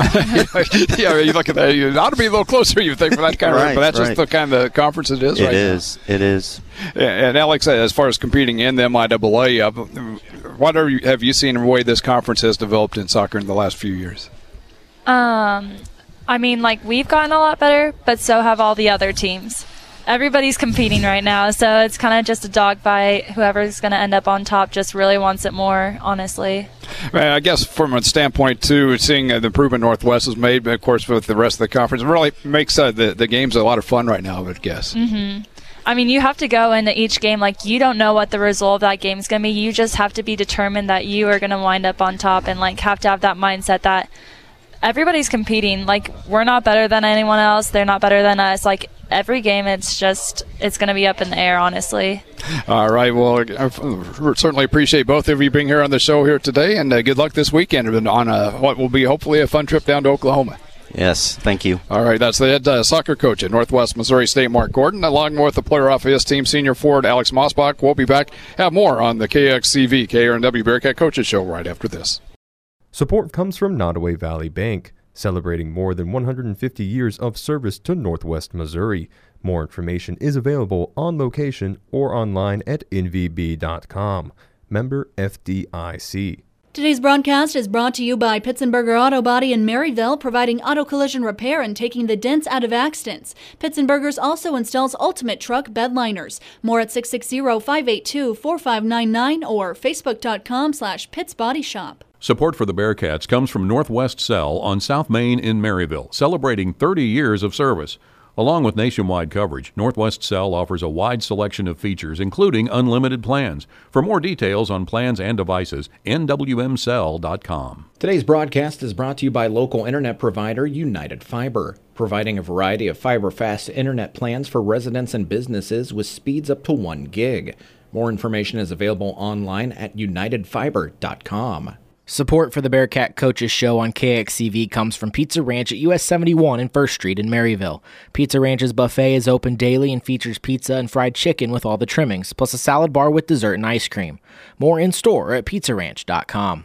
Yeah, you look at that. You ought to be a little closer, you think, for that kind of right, but that's right. just the kind of conference it is it right is, now. It is. And Alex, as far as competing in the M I A A, uh, what are you, have you seen in the way this conference has developed in soccer in the last few years? Um, I mean, like, we've gotten a lot better, but so have all the other teams. Everybody's competing right now, so it's kind of just a dogfight. Whoever's going to end up on top just really wants it more, honestly. I guess from a standpoint, too, seeing uh, the improvement Northwest has made, of course, with the rest of the conference, it really makes uh, the, the games a lot of fun right now, I would guess. Mm-hmm. I mean, you have to go into each game like you don't know what the result of that game is going to be. You just have to be determined that you are going to wind up on top and, like, have to have that mindset that everybody's competing. Like, we're not better than anyone else. They're not better than us. Like, every game, it's just, it's going to be up in the air, honestly. All right. Well, I certainly appreciate both of you being here on the show here today, and uh, good luck this weekend on a, what will be hopefully a fun trip down to Oklahoma. Yes, thank you. All right, that's the head uh, soccer coach at Northwest Missouri State, Mark Gordon, along with the player off of his team, senior forward Alex Mossbach. We'll be back, have more on the K X C V, K R N W Bearcat Coaches Show right after this. Support comes from Nottoway Valley Bank, celebrating more than one hundred fifty years of service to Northwest Missouri. More information is available on location or online at N V B dot com. Member F D I C. Today's broadcast is brought to you by Pitzenberger Auto Body in Maryville, providing auto collision repair and taking the dents out of accidents. Pitzenberger's also installs ultimate truck bed liners. More at six six zero, five eight two, four five nine nine or facebook.com slash Pitts Body Shop. Support for the Bearcats comes from Northwest Cell on South Main in Maryville, celebrating thirty years of service. Along with nationwide coverage, Northwest Cell offers a wide selection of features, including unlimited plans. For more details on plans and devices, N W M cell dot com. Today's broadcast is brought to you by local internet provider United Fiber, providing a variety of fiber-fast internet plans for residents and businesses with speeds up to one gig. More information is available online at united fiber dot com. Support for the Bearcat Coaches Show on K X C V comes from Pizza Ranch at U S seventy-one and First Street in Maryville. Pizza Ranch's buffet is open daily and features pizza and fried chicken with all the trimmings, plus a salad bar with dessert and ice cream. More in store at pizza ranch dot com.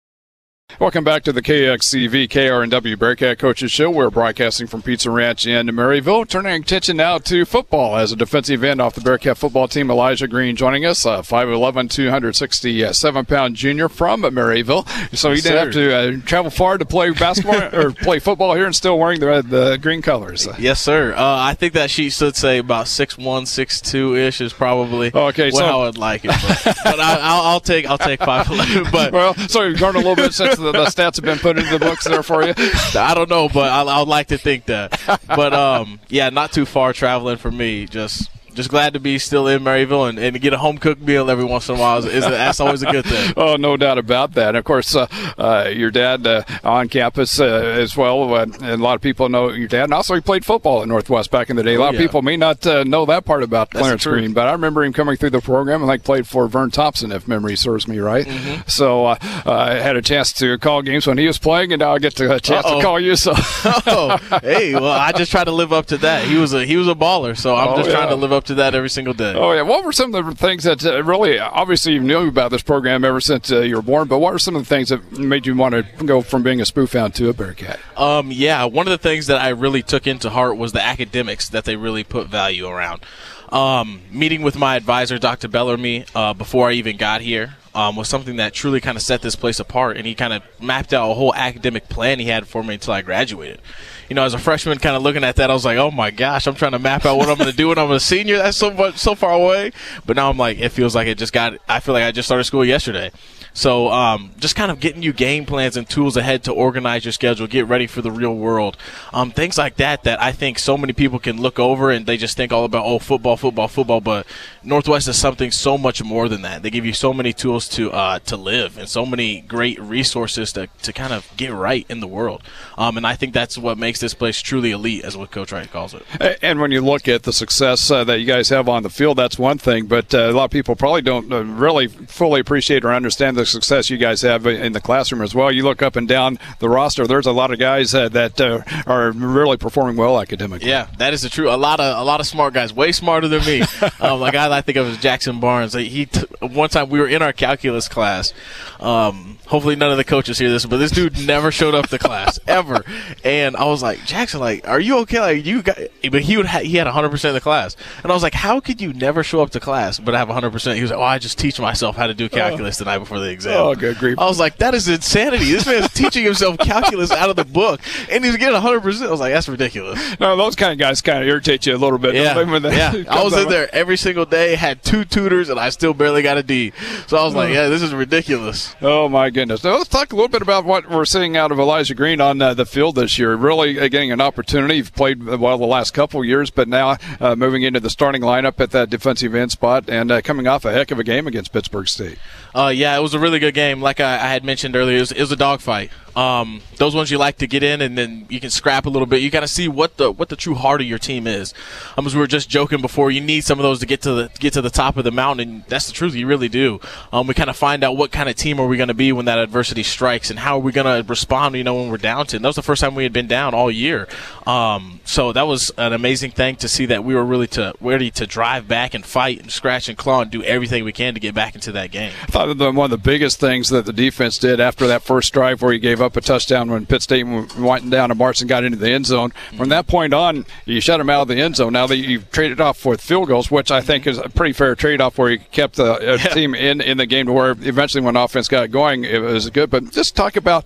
Welcome back to the K X C V K R N W Bearcat Coaches Show. We're broadcasting from Pizza Ranch in Maryville. Turning attention now to football as a defensive end off the Bearcat football team. Elijah Green joining us, uh, five eleven, two hundred sixty-seven pound junior from Maryville. So he didn't have to uh, travel far to play basketball or play football here and still wearing the, the green colors. Yes, sir. Uh, I think that sheet should say about six one, six two-ish is probably okay, so, how I would like it. But, but I, I'll, I'll take I'll take five eleven. But well, so you've learned a little bit since the, the stats have been put into the books there for you. I don't know, but I, I would like to think that. But um, yeah, not too far traveling for me. Just. Just glad to be still in Maryville and, and to get a home-cooked meal every once in a while. Is, is that's always a good thing. Oh, no doubt about that. And of course, uh, uh, your dad uh, on campus uh, as well, uh, and a lot of people know your dad. And also, he played football at Northwest back in the day. A lot oh, yeah. of people may not uh, know that part about that's Clarence Green, but I remember him coming through the program and like played for Vern Thompson, if memory serves me right. Mm-hmm. So uh, uh, I had a chance to call games when he was playing, and now I get to, a chance Uh-oh. to call you. So, oh, hey, well, I just try to live up to that. He was a he was a baller, so I'm oh, just yeah. trying to live up to that every single day. Oh, yeah. What were some of the things that uh, really, obviously, you knew about this program ever since uh, you were born, but what are some of the things that made you want to go from being a Spoof Hound to a Bearcat? Um, yeah, one of the things that I really took into heart was the academics that they really put value around. Um, meeting with my advisor, Doctor Bellarmine, uh, before I even got here, um, was something that truly kind of set this place apart, and he kind of mapped out a whole academic plan he had for me until I graduated. You know, as a freshman, kind of looking at that, I was like, oh my gosh, I'm trying to map out what I'm going to do when I'm a senior. That's so much, so far away. But now I'm like, it feels like it just got, I feel like I just started school yesterday. So um, just kind of getting you game plans and tools ahead to organize your schedule, get ready for the real world. Um, things like that that I think so many people can look over and they just think all about, oh, football, football, football. But Northwest is something so much more than that. They give you so many tools to uh, to live and so many great resources to, to kind of get right in the world. Um, and I think that's what makes this place truly elite, as what Coach Wright calls it. And when you look at the success uh, that you guys have on the field, that's one thing. But uh, a lot of people probably don't uh, really fully appreciate or understand the success you guys have in the classroom as well. You look up and down the roster, there's a lot of guys uh, that uh, are really performing well academically. Yeah, that is the truth. A lot of a lot of smart guys, way smarter than me. um, like I, I think of as Jackson Barnes. He t- one time we were in our calculus class. Um, hopefully none of the coaches hear this, but this dude never showed up to class ever. And I was like, Jackson, like, are you okay? Like, you got, but he would ha- he had one hundred percent of the class, and I was like, how could you never show up to class but have one hundred percent? He was like, oh, I just teach myself how to do calculus the night before the exam. Oh, good grief. I was like, that is insanity. This man's teaching himself calculus out of the book, and he's getting one hundred percent. I was like, that's ridiculous. No, those kind of guys kind of irritate you a little bit. Yeah, don't they, yeah. I was in there every single day, had two tutors, and I still barely got a D. So I was like, yeah, this is ridiculous. Oh, my goodness. Now, let's talk a little bit about what we're seeing out of Elijah Green on uh, the field this year. Really uh, getting an opportunity. You've played well the last couple years, but now uh, moving into the starting lineup at that defensive end spot and uh, coming off a heck of a game against Pittsburgh State. Uh, yeah, it was a really good game. Like I, I had mentioned earlier, it was, it was a dogfight. Um, those ones you like to get in, and then you can scrap a little bit. You got to see what the what the true heart of your team is. Um, as we were just joking before, you need some of those to get to the get to the top of the mountain, and that's the truth. You really do. Um, we kind of find out what kind of team are we going to be when that adversity strikes, and how are we going to respond. You know, when we're down to. And that was the first time we had been down all year. Um, so that was an amazing thing to see that we were really to ready to drive back and fight and scratch and claw and do everything we can to get back into that game. I thought that one of the biggest things that the defense did after that first drive where you gave up a touchdown when Pitt State went down and Martin got into the end zone. Mm-hmm. From that point on, you shut them out of the end zone. Now that you've traded off with field goals, which I think is a pretty fair trade-off where you kept the uh, yeah. team in, in the game to where eventually when offense got going, it was good. But just talk about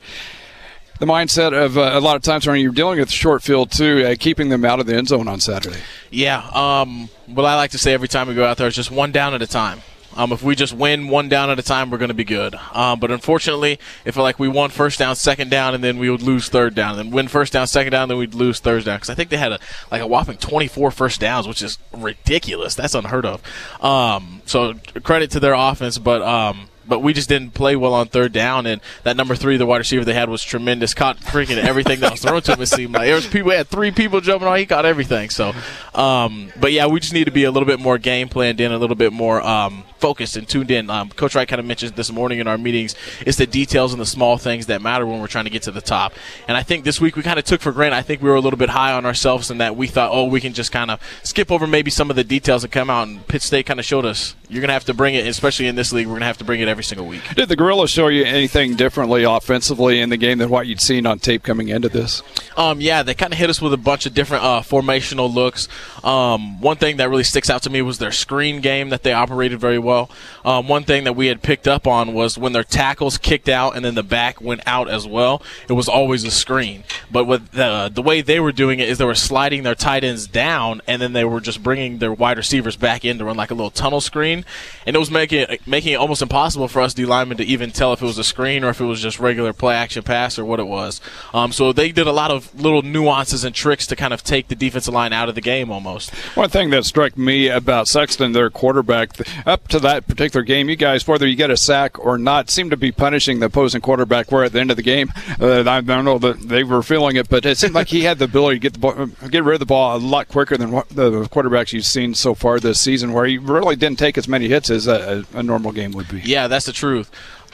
the mindset of uh, a lot of times when you're dealing with short field, too, uh, keeping them out of the end zone on Saturday. Yeah. Um, what I like to say every time we go out there is just one down at a time. Um, if we just win one down at a time, we're going to be good. Um, but unfortunately, if like we won first down, second down, and then we would lose third down, and then win first down, second down, then we'd lose third down. Because I think they had a like a whopping twenty-four first downs, which is ridiculous. That's unheard of. Um, so credit to their offense, but um, but we just didn't play well on third down. And that number three, the wide receiver they had, was tremendous. Caught freaking everything that was thrown to him. It seemed like there was people. We had three people jumping on. He caught everything. So, um, but yeah, we just need to be a little bit more game planned in, a little bit more um, focused and tuned in. Um, Coach Wright kind of mentioned this morning in our meetings. It's the details and the small things that matter when we're trying to get to the top. And I think this week we kind of took for granted. I think we were a little bit high on ourselves in that we thought, oh, we can just kind of skip over maybe some of the details and come out. And Pitt State kind of showed us you're going to have to bring it, especially in this league. We're going to have to bring it every single week. Did the Gorillas show you anything differently offensively in the game than what you'd seen on tape coming into this? Um, yeah, they kind of hit us with a bunch of different uh, formational looks. Um, one thing that really sticks out to me was their screen game that they operated very well. Um, one thing that we had picked up on was when their tackles kicked out and then the back went out as well, it was always a screen. But with the, the way they were doing it is they were sliding their tight ends down and then they were just bringing their wide receivers back in to run like a little tunnel screen. And it was making it, making it almost impossible for us D linemen to even tell if it was a screen or if it was just regular play action pass or what it was. Um, so they did a lot of little nuances and tricks to kind of take the defensive line out of the game almost. One thing that struck me about Sexton, their quarterback, up to that particular game, you guys, whether you get a sack or not, seem to be punishing the opposing quarterback. Where at the end of the game, uh, I don't know that they were feeling it, but it seemed like he had the ability to get the ball, get rid of the ball a lot quicker than what the quarterbacks you've seen so far this season, where he really didn't take as many hits as a, a normal game would be. Yeah, that's the truth.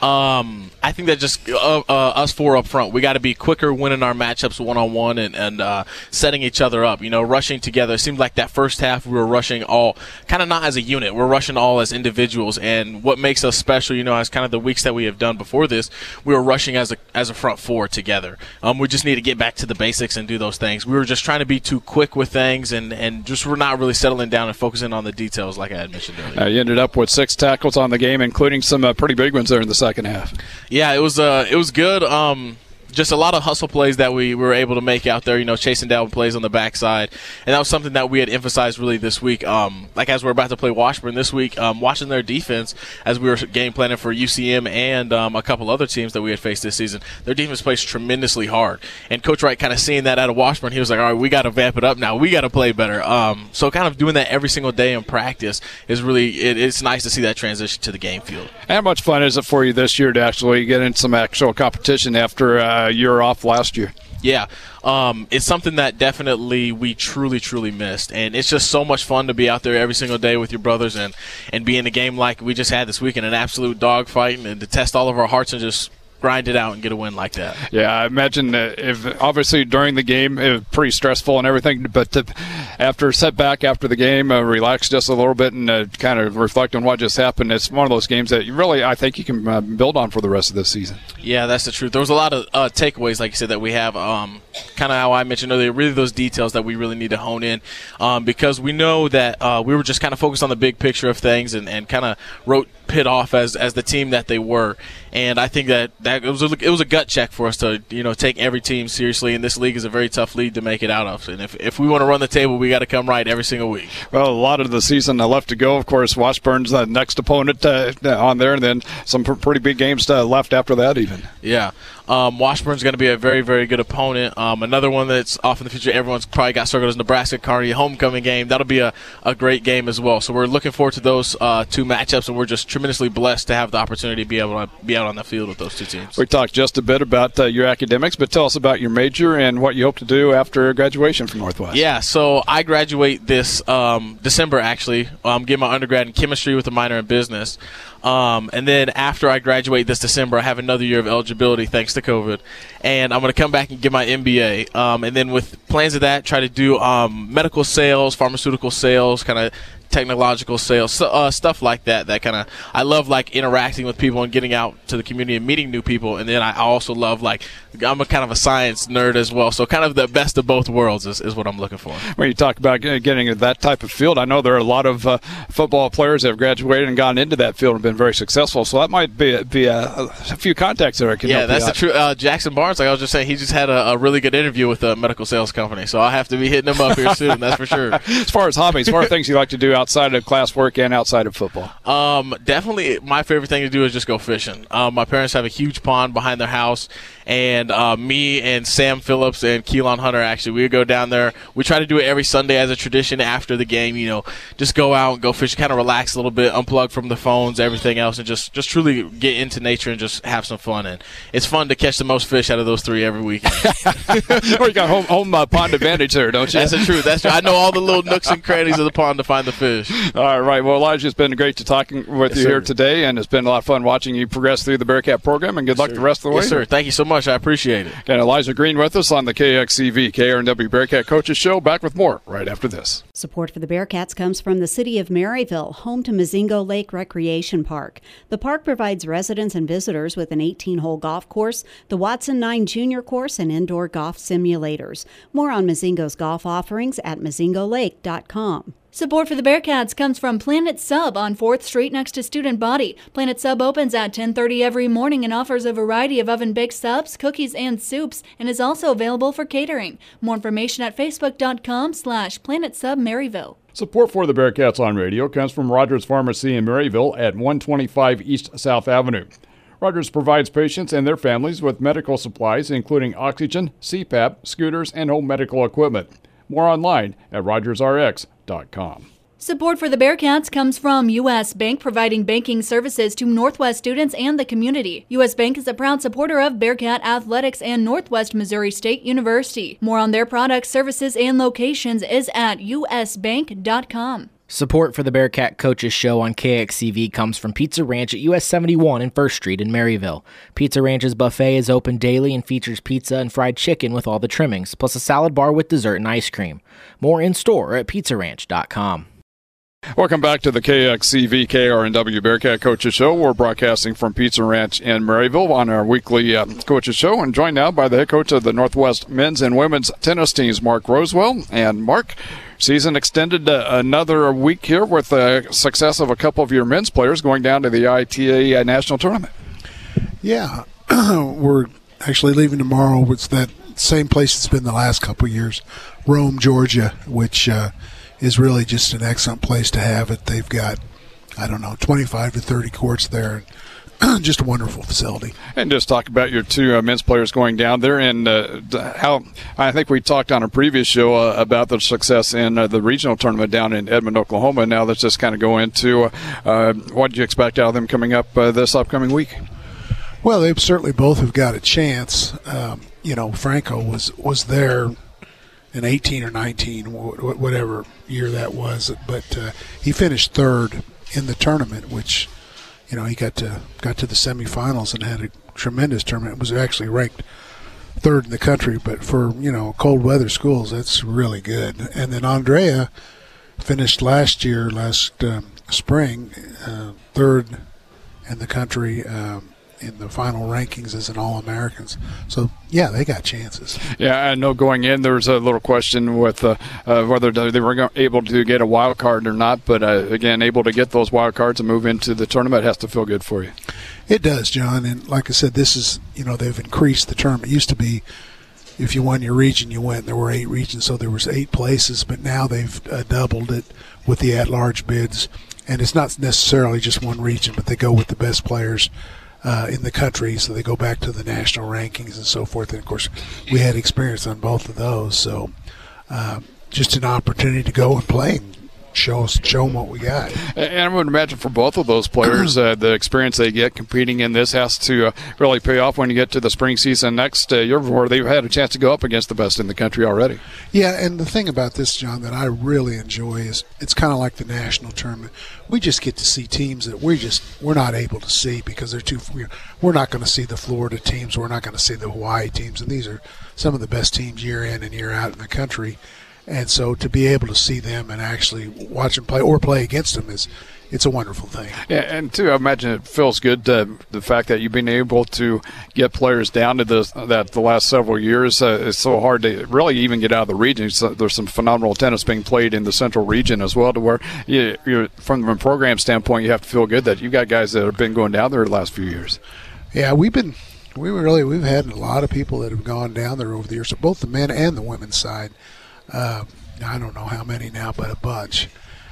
Um, I think that just uh, uh, us four up front, we got to be quicker winning our matchups one-on-one and, and uh, setting each other up, you know, rushing together. It seemed like that first half we were rushing all kind of not as a unit. We're rushing all as individuals. And what makes us special, you know, as kind of the weeks that we have done before this, we were rushing as a as a front four together. Um, we just need to get back to the basics and do those things. We were just trying to be too quick with things and, and just we're not really settling down and focusing on the details like I had mentioned earlier. Uh, you ended up with six tackles on the game, including some uh, pretty big ones there in the second half. Yeah, it was uh, it was good. Um, just a lot of hustle plays that we were able to make out there, you know, chasing down plays on the backside. And that was something that we had emphasized really this week. Um, like as we're about to play Washburn this week, um, watching their defense as we were game planning for U C M and um, a couple other teams that we had faced this season, their defense plays tremendously hard. And Coach Wright kind of seeing that out of Washburn, he was like, all right, we got to vamp it up now. We got to play better. Um, so kind of doing that every single day in practice is really, it, it's nice to see that transition to the game field. How much fun is it for you this year to actually get in some actual competition after uh, a year off last year? Yeah, um, it's something that definitely we truly, truly missed. And it's just so much fun to be out there every single day with your brothers and, and be in a game like we just had this weekend, an absolute dogfight, and to test all of our hearts and just grind it out and get a win like that. Yeah, I imagine uh, if obviously during the game it was pretty stressful and everything, but to, after a setback after the game, uh, relax just a little bit and uh, kind of reflect on what just happened. It's one of those games that you really, I think you can uh, build on for the rest of this season. Yeah, that's the truth. There was a lot of uh, takeaways, like you said, that we have. Um, kind of how I mentioned earlier, really those details that we really need to hone in um, because we know that uh, we were just kind of focused on the big picture of things and, and kind of wrote Pitt off as as the team that they were. And I think that, that it was a, it was a gut check for us to, you know, take every team seriously. And this league is a very tough league to make it out of. And if, if we want to run the table, we got to come right every single week. Well, a lot of the season left to go. Of course, Washburn's the next opponent uh, on there, and then some pr- pretty big games uh, left after that even. Yeah. Um, Washburn's going to be a very, very good opponent. Um, another one that's off in the future, everyone's probably got circled, is Nebraska Kearney homecoming game. That'll be a, a great game as well. So we're looking forward to those uh, two matchups, and we're just tremendously blessed to have the opportunity to be able to be out on the field with those two teams. We talked just a bit about uh, your academics, but tell us about your major and what you hope to do after graduation from Northwest. Yeah, so I graduate this um, December, actually. I'm getting my undergrad in chemistry with a minor in business. Um, and then after I graduate this December, I have another year of eligibility thanks to COVID. And I'm going to come back and get my M B A. Um, and then with plans of that, try to do um, medical sales, pharmaceutical sales, kind of technological sales, uh, stuff like that. That kind of, I love like interacting with people and getting out to the community and meeting new people. And then I also love like, I'm a kind of a science nerd as well. So kind of the best of both worlds is, is what I'm looking for. When you talk about getting into that type of field, I know there are a lot of uh, football players that have graduated and gone into that field and been very successful. So that might be, be a, a few contacts there. Can yeah, help that's you the truth. Uh, Jackson Barnes, like I was just saying, he just had a, a really good interview with a medical sales company. So I'll have to be hitting him up here soon. That's for sure. As far as hobbies, what are things you like to do outside of classwork and outside of football? Um, definitely, my favorite thing to do is just go fishing. Um, my parents have a huge pond behind their house, and uh, me and Sam Phillips and Keelan Hunter, actually, we would go down there. We try to do it every Sunday as a tradition after the game, you know, just go out and go fish, kind of relax a little bit, unplug from the phones, everything else, and just, just truly get into nature and just have some fun. And it's fun to catch the most fish out of those three every week. Well, you got home, home uh, pond advantage there, don't you? That's the truth. That's true. I know all the little nooks and crannies of the pond to find the fish. All right. Well, Elijah, it's been great to talking with yes, you sir. here today, and it's been a lot of fun watching you progress through the Bearcat program, and good yes, luck sir. the rest of the way. Yes, sir. Thank you so much. I appreciate it. And Elijah Green with us on the K X C V K R N W Bearcat Coaches Show. Back with more right after this. Support for the Bearcats comes from the City of Maryville, home to Mazingo Lake Recreation Park. The park provides residents and visitors with an eighteen-hole golf course, the Watson nine Junior course, and indoor golf simulators. More on Mazingo's golf offerings at mazingo lake dot com. Support for the Bearcats comes from Planet Sub on fourth Street next to Student Body. Planet Sub opens at ten thirty every morning and offers a variety of oven-baked subs, cookies, and soups, and is also available for catering. More information at facebook.com slash Planet Sub Maryville. Support for the Bearcats on radio comes from Rogers Pharmacy in Maryville at one twenty-five East South Avenue. Rogers provides patients and their families with medical supplies, including oxygen, C PAP, scooters, and home medical equipment. More online at rogers r x dot com. Support for the Bearcats comes from U S. Bank, providing banking services to Northwest students and the community. U S. Bank is a proud supporter of Bearcat Athletics and Northwest Missouri State University. More on their products, services, and locations is at u s bank dot com. Support for the Bearcat Coaches Show on K X C V comes from Pizza Ranch at U S seventy-one and first Street in Maryville. Pizza Ranch's buffet is open daily and features pizza and fried chicken with all the trimmings, plus a salad bar with dessert and ice cream. More in store at pizza ranch dot com. Welcome back to the K X C V K R N W Bearcat Coaches Show. We're broadcasting from Pizza Ranch in Maryville on our weekly uh, Coaches Show, and joined now by the head coach of the Northwest men's and women's tennis teams, Mark Rosewell. And Mark, season extended uh, another week here with the success of a couple of your men's players going down to the I T A uh, National Tournament. Yeah, we're actually leaving tomorrow. It's that same place it's been the last couple of years, Rome, Georgia, which uh, is really just an excellent place to have it. They've got, I don't know, twenty-five to thirty courts there. Just a wonderful facility. And just talk about your two uh, men's players going down there, and uh, how I think we talked on a previous show uh, about the success in uh, the regional tournament down in Edmond, Oklahoma. Now let's just kind of go into uh, uh, what did you expect out of them coming up uh, this upcoming week? Well, they certainly both have got a chance. Um, you know, Franco was, was there in eighteen or nineteen, whatever year that was, but uh, he finished third in the tournament, which, you know, he got to got to the semifinals and had a tremendous tournament. It was actually ranked third in the country, but for, you know, cold weather schools, that's really good. And then Andrea finished last year, last um, spring, uh, third in the country um, in the final rankings as an All-Americans. So, yeah, they got chances. Yeah, I know going in there was a little question with uh, uh, whether they were able to get a wild card or not, but, uh, again, able to get those wild cards and move into the tournament has to feel good for you. It does, John, and like I said, this is, you know, they've increased the tournament. It used to be if you won your region, you went. There were eight regions, so there was eight places, but now they've uh, doubled it with the at-large bids, and it's not necessarily just one region, but they go with the best players Uh, in the country, so they go back to the national rankings and so forth. And, of course, we had experience on both of those. So uh, just an opportunity to go and play and show us, show them what we got. And I would imagine for both of those players, uh, the experience they get competing in this has to uh, really pay off when you get to the spring season next uh, year, where they've had a chance to go up against the best in the country already. Yeah, and the thing about this, John, that I really enjoy is it's kind of like the national tournament. We just get to see teams that we just we're not able to see because they're too. We're not going to see the Florida teams. We're not going to see the Hawaii teams, and these are some of the best teams year in and year out in the country. And so to be able to see them and actually watch them play or play against them is it's a wonderful thing. Yeah, and too, I imagine it feels good uh, the fact that you've been able to get players down to this that the last several years. Uh, it's so hard to really even get out of the region. So there's some phenomenal tennis being played in the central region as well, to where you, you're, from a program standpoint, you have to feel good that you've got guys that have been going down there the last few years. Yeah, we've been we really we've had a lot of people that have gone down there over the years, so both the men and the women's side. Uh, I don't know how many now, but a bunch.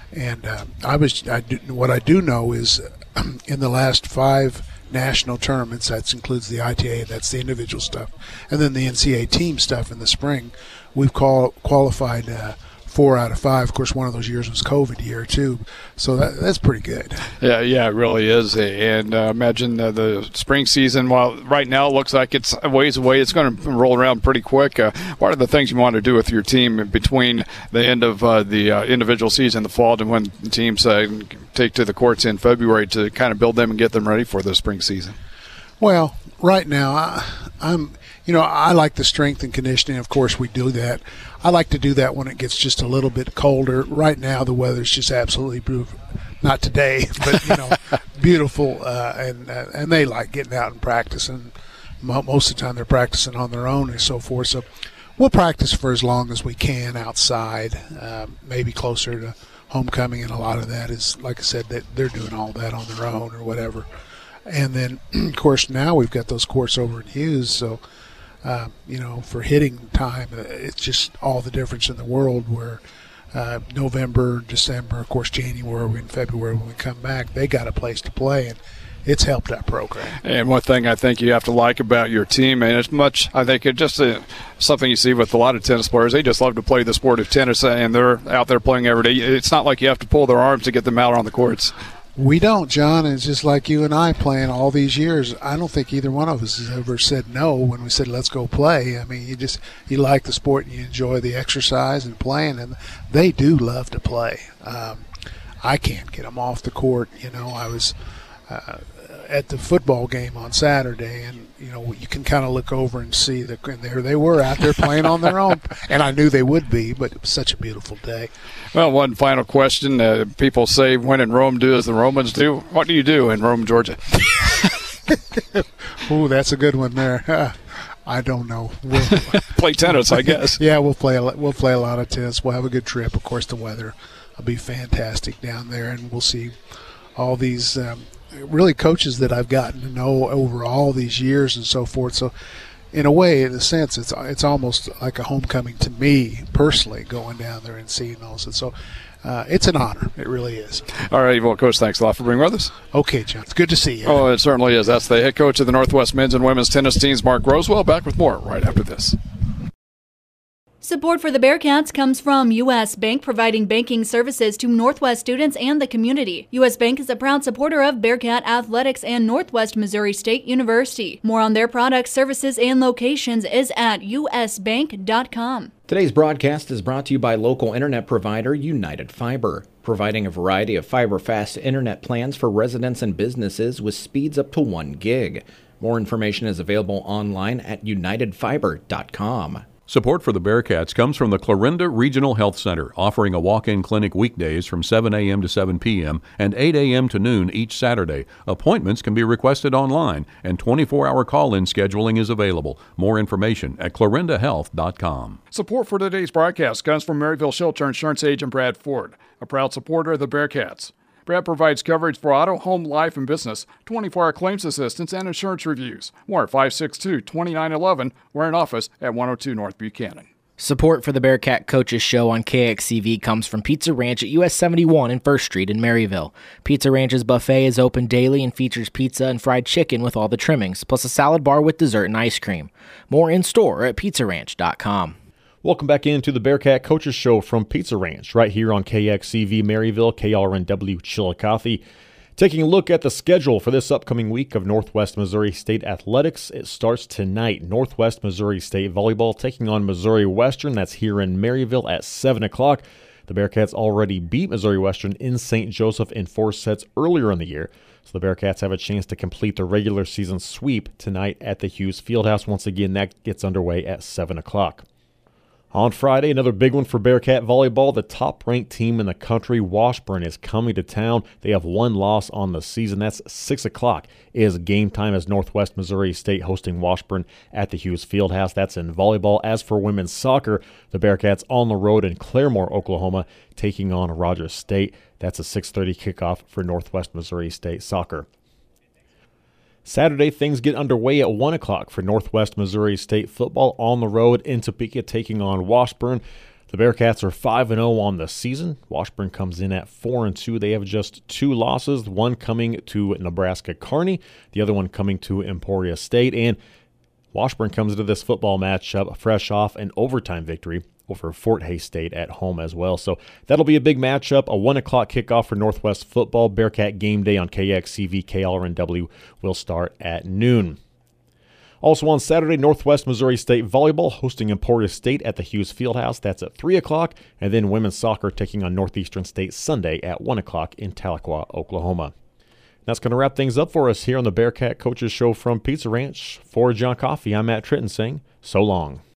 And uh, I was I do, what I do know is in the last five national tournaments, that includes the I T A, that's the individual stuff, and then the N C A A team stuff in the spring, we've qual- qualified uh, four out of five. Of course, one of those years was COVID year too, so that, that's pretty good. Yeah, yeah, it really is. And uh, imagine uh, the spring season. While right now it looks like it's a ways away, it's going to roll around pretty quick. Uh, what are the things you want to do with your team between the end of uh, the uh, individual season, the fall, and when the teams uh, take to the courts in February to kind of build them and get them ready for the spring season? Well, right now, I, I'm, you know, I like the strength and conditioning. Of course, we do that. I like to do that when it gets just a little bit colder. Right now, the weather's just absolutely beautiful. Not today, but, you know, beautiful. Uh, and uh, and they like getting out and practicing. Most of the time, they're practicing on their own and so forth. So we'll practice for as long as we can outside, uh, maybe closer to homecoming. And a lot of that is, like I said, that they're doing all that on their own or whatever. And then, of course, now we've got those courts over in Hughes, so, uh, you know, for hitting time, it's just all the difference in the world where uh, November, December, of course, January and February when we come back, they got a place to play, and it's helped that program. And one thing I think you have to like about your team, and it's much, I think it's just a, something you see with a lot of tennis players, they just love to play the sport of tennis, and they're out there playing every day. It's not like you have to pull their arms to get them out on the courts. We don't, John. It's just like you and I playing all these years. I don't think either one of us has ever said no when we said, let's go play. I mean, you just, you like the sport and you enjoy the exercise and playing, and they do love to play. Um, I can't get them off the court. You know, I was uh, at the football game on Saturday, and, you know, you can kind of look over and see that, and there they were out there playing on their own. And I knew they would be, but it was such a beautiful day. Well, one final question. Uh, people say, when in Rome, do as the Romans do. What do you do in Rome, Georgia? Ooh, that's a good one there. Uh, I don't know. We'll play tennis, I guess. Yeah, we'll play. A, we'll play a lot of tennis. We'll have a good trip. Of course, the weather will be fantastic down there, and we'll see all these um, really coaches that I've gotten to know over all these years and so forth. So, in a way, in a sense, it's it's almost like a homecoming to me personally, going down there and seeing those. And so uh, it's an honor. It really is. All right, well, Coach, thanks a lot for being with us. Okay, John. It's good to see you. Oh, it certainly is. That's the head coach of the Northwest men's and women's tennis teams, Mark Rosewell. Back with more right after this. Support for the Bearcats comes from U S. Bank, providing banking services to Northwest students and the community. U S. Bank is a proud supporter of Bearcat Athletics and Northwest Missouri State University. More on their products, services, and locations is at u s bank dot com. Today's broadcast is brought to you by local internet provider United Fiber, providing a variety of fiber-fast internet plans for residents and businesses with speeds up to one gig. More information is available online at united fiber dot com. Support for the Bearcats comes from the Clarinda Regional Health Center, offering a walk-in clinic weekdays from seven a.m. to seven p.m. and eight a.m. to noon each Saturday. Appointments can be requested online, and twenty-four hour call-in scheduling is available. More information at clarinda health dot com. Support for today's broadcast comes from Maryville Shelter Insurance agent Brad Ford, a proud supporter of the Bearcats. Brad provides coverage for auto, home, life, and business, twenty-four hour claims assistance, and insurance reviews. More at five six two, two nine one one. We're in office at one oh two North Buchanan. Support for the Bearcat Coaches Show on K X C V comes from Pizza Ranch at U S seventy-one and First Street in Maryville. Pizza Ranch's buffet is open daily and features pizza and fried chicken with all the trimmings, plus a salad bar with dessert and ice cream. More in store at pizza ranch dot com. Welcome back into the Bearcat Coaches Show from Pizza Ranch, right here on K X C V Maryville, K R N W Chillicothe. Taking a look at the schedule for this upcoming week of Northwest Missouri State Athletics, it starts tonight. Northwest Missouri State Volleyball taking on Missouri Western. That's here in Maryville at seven o'clock. The Bearcats already beat Missouri Western in Saint Joseph in four sets earlier in the year. So the Bearcats have a chance to complete the regular season sweep tonight at the Hughes Fieldhouse. Once again, that gets underway at seven o'clock. On Friday, another big one for Bearcat Volleyball. The top-ranked team in the country, Washburn, is coming to town. They have one loss on the season. That's six o'clock is game time as Northwest Missouri State hosting Washburn at the Hughes Fieldhouse. That's in volleyball. As for women's soccer, the Bearcats on the road in Claremore, Oklahoma, taking on Rogers State. That's a six thirty kickoff for Northwest Missouri State soccer. Saturday, things get underway at one o'clock for Northwest Missouri State football on the road in Topeka, taking on Washburn. The Bearcats are five and oh on the season. Washburn comes in at four and two. They have just two losses, one coming to Nebraska Kearney, the other one coming to Emporia State. And Washburn comes into this football matchup fresh off an overtime victory over Fort Hays State at home as well. So that'll be a big matchup. A one o'clock kickoff for Northwest football. Bearcat game day on K X C V K L R N W will start at noon. Also on Saturday, Northwest Missouri State volleyball hosting Emporia State at the Hughes Fieldhouse. That's at three o'clock. And then women's soccer taking on Northeastern State Sunday at one o'clock in Tahlequah, Oklahoma. That's going to wrap things up for us here on the Bearcat Coaches Show from Pizza Ranch. For John Coffey, I'm Matt Tritton saying so long.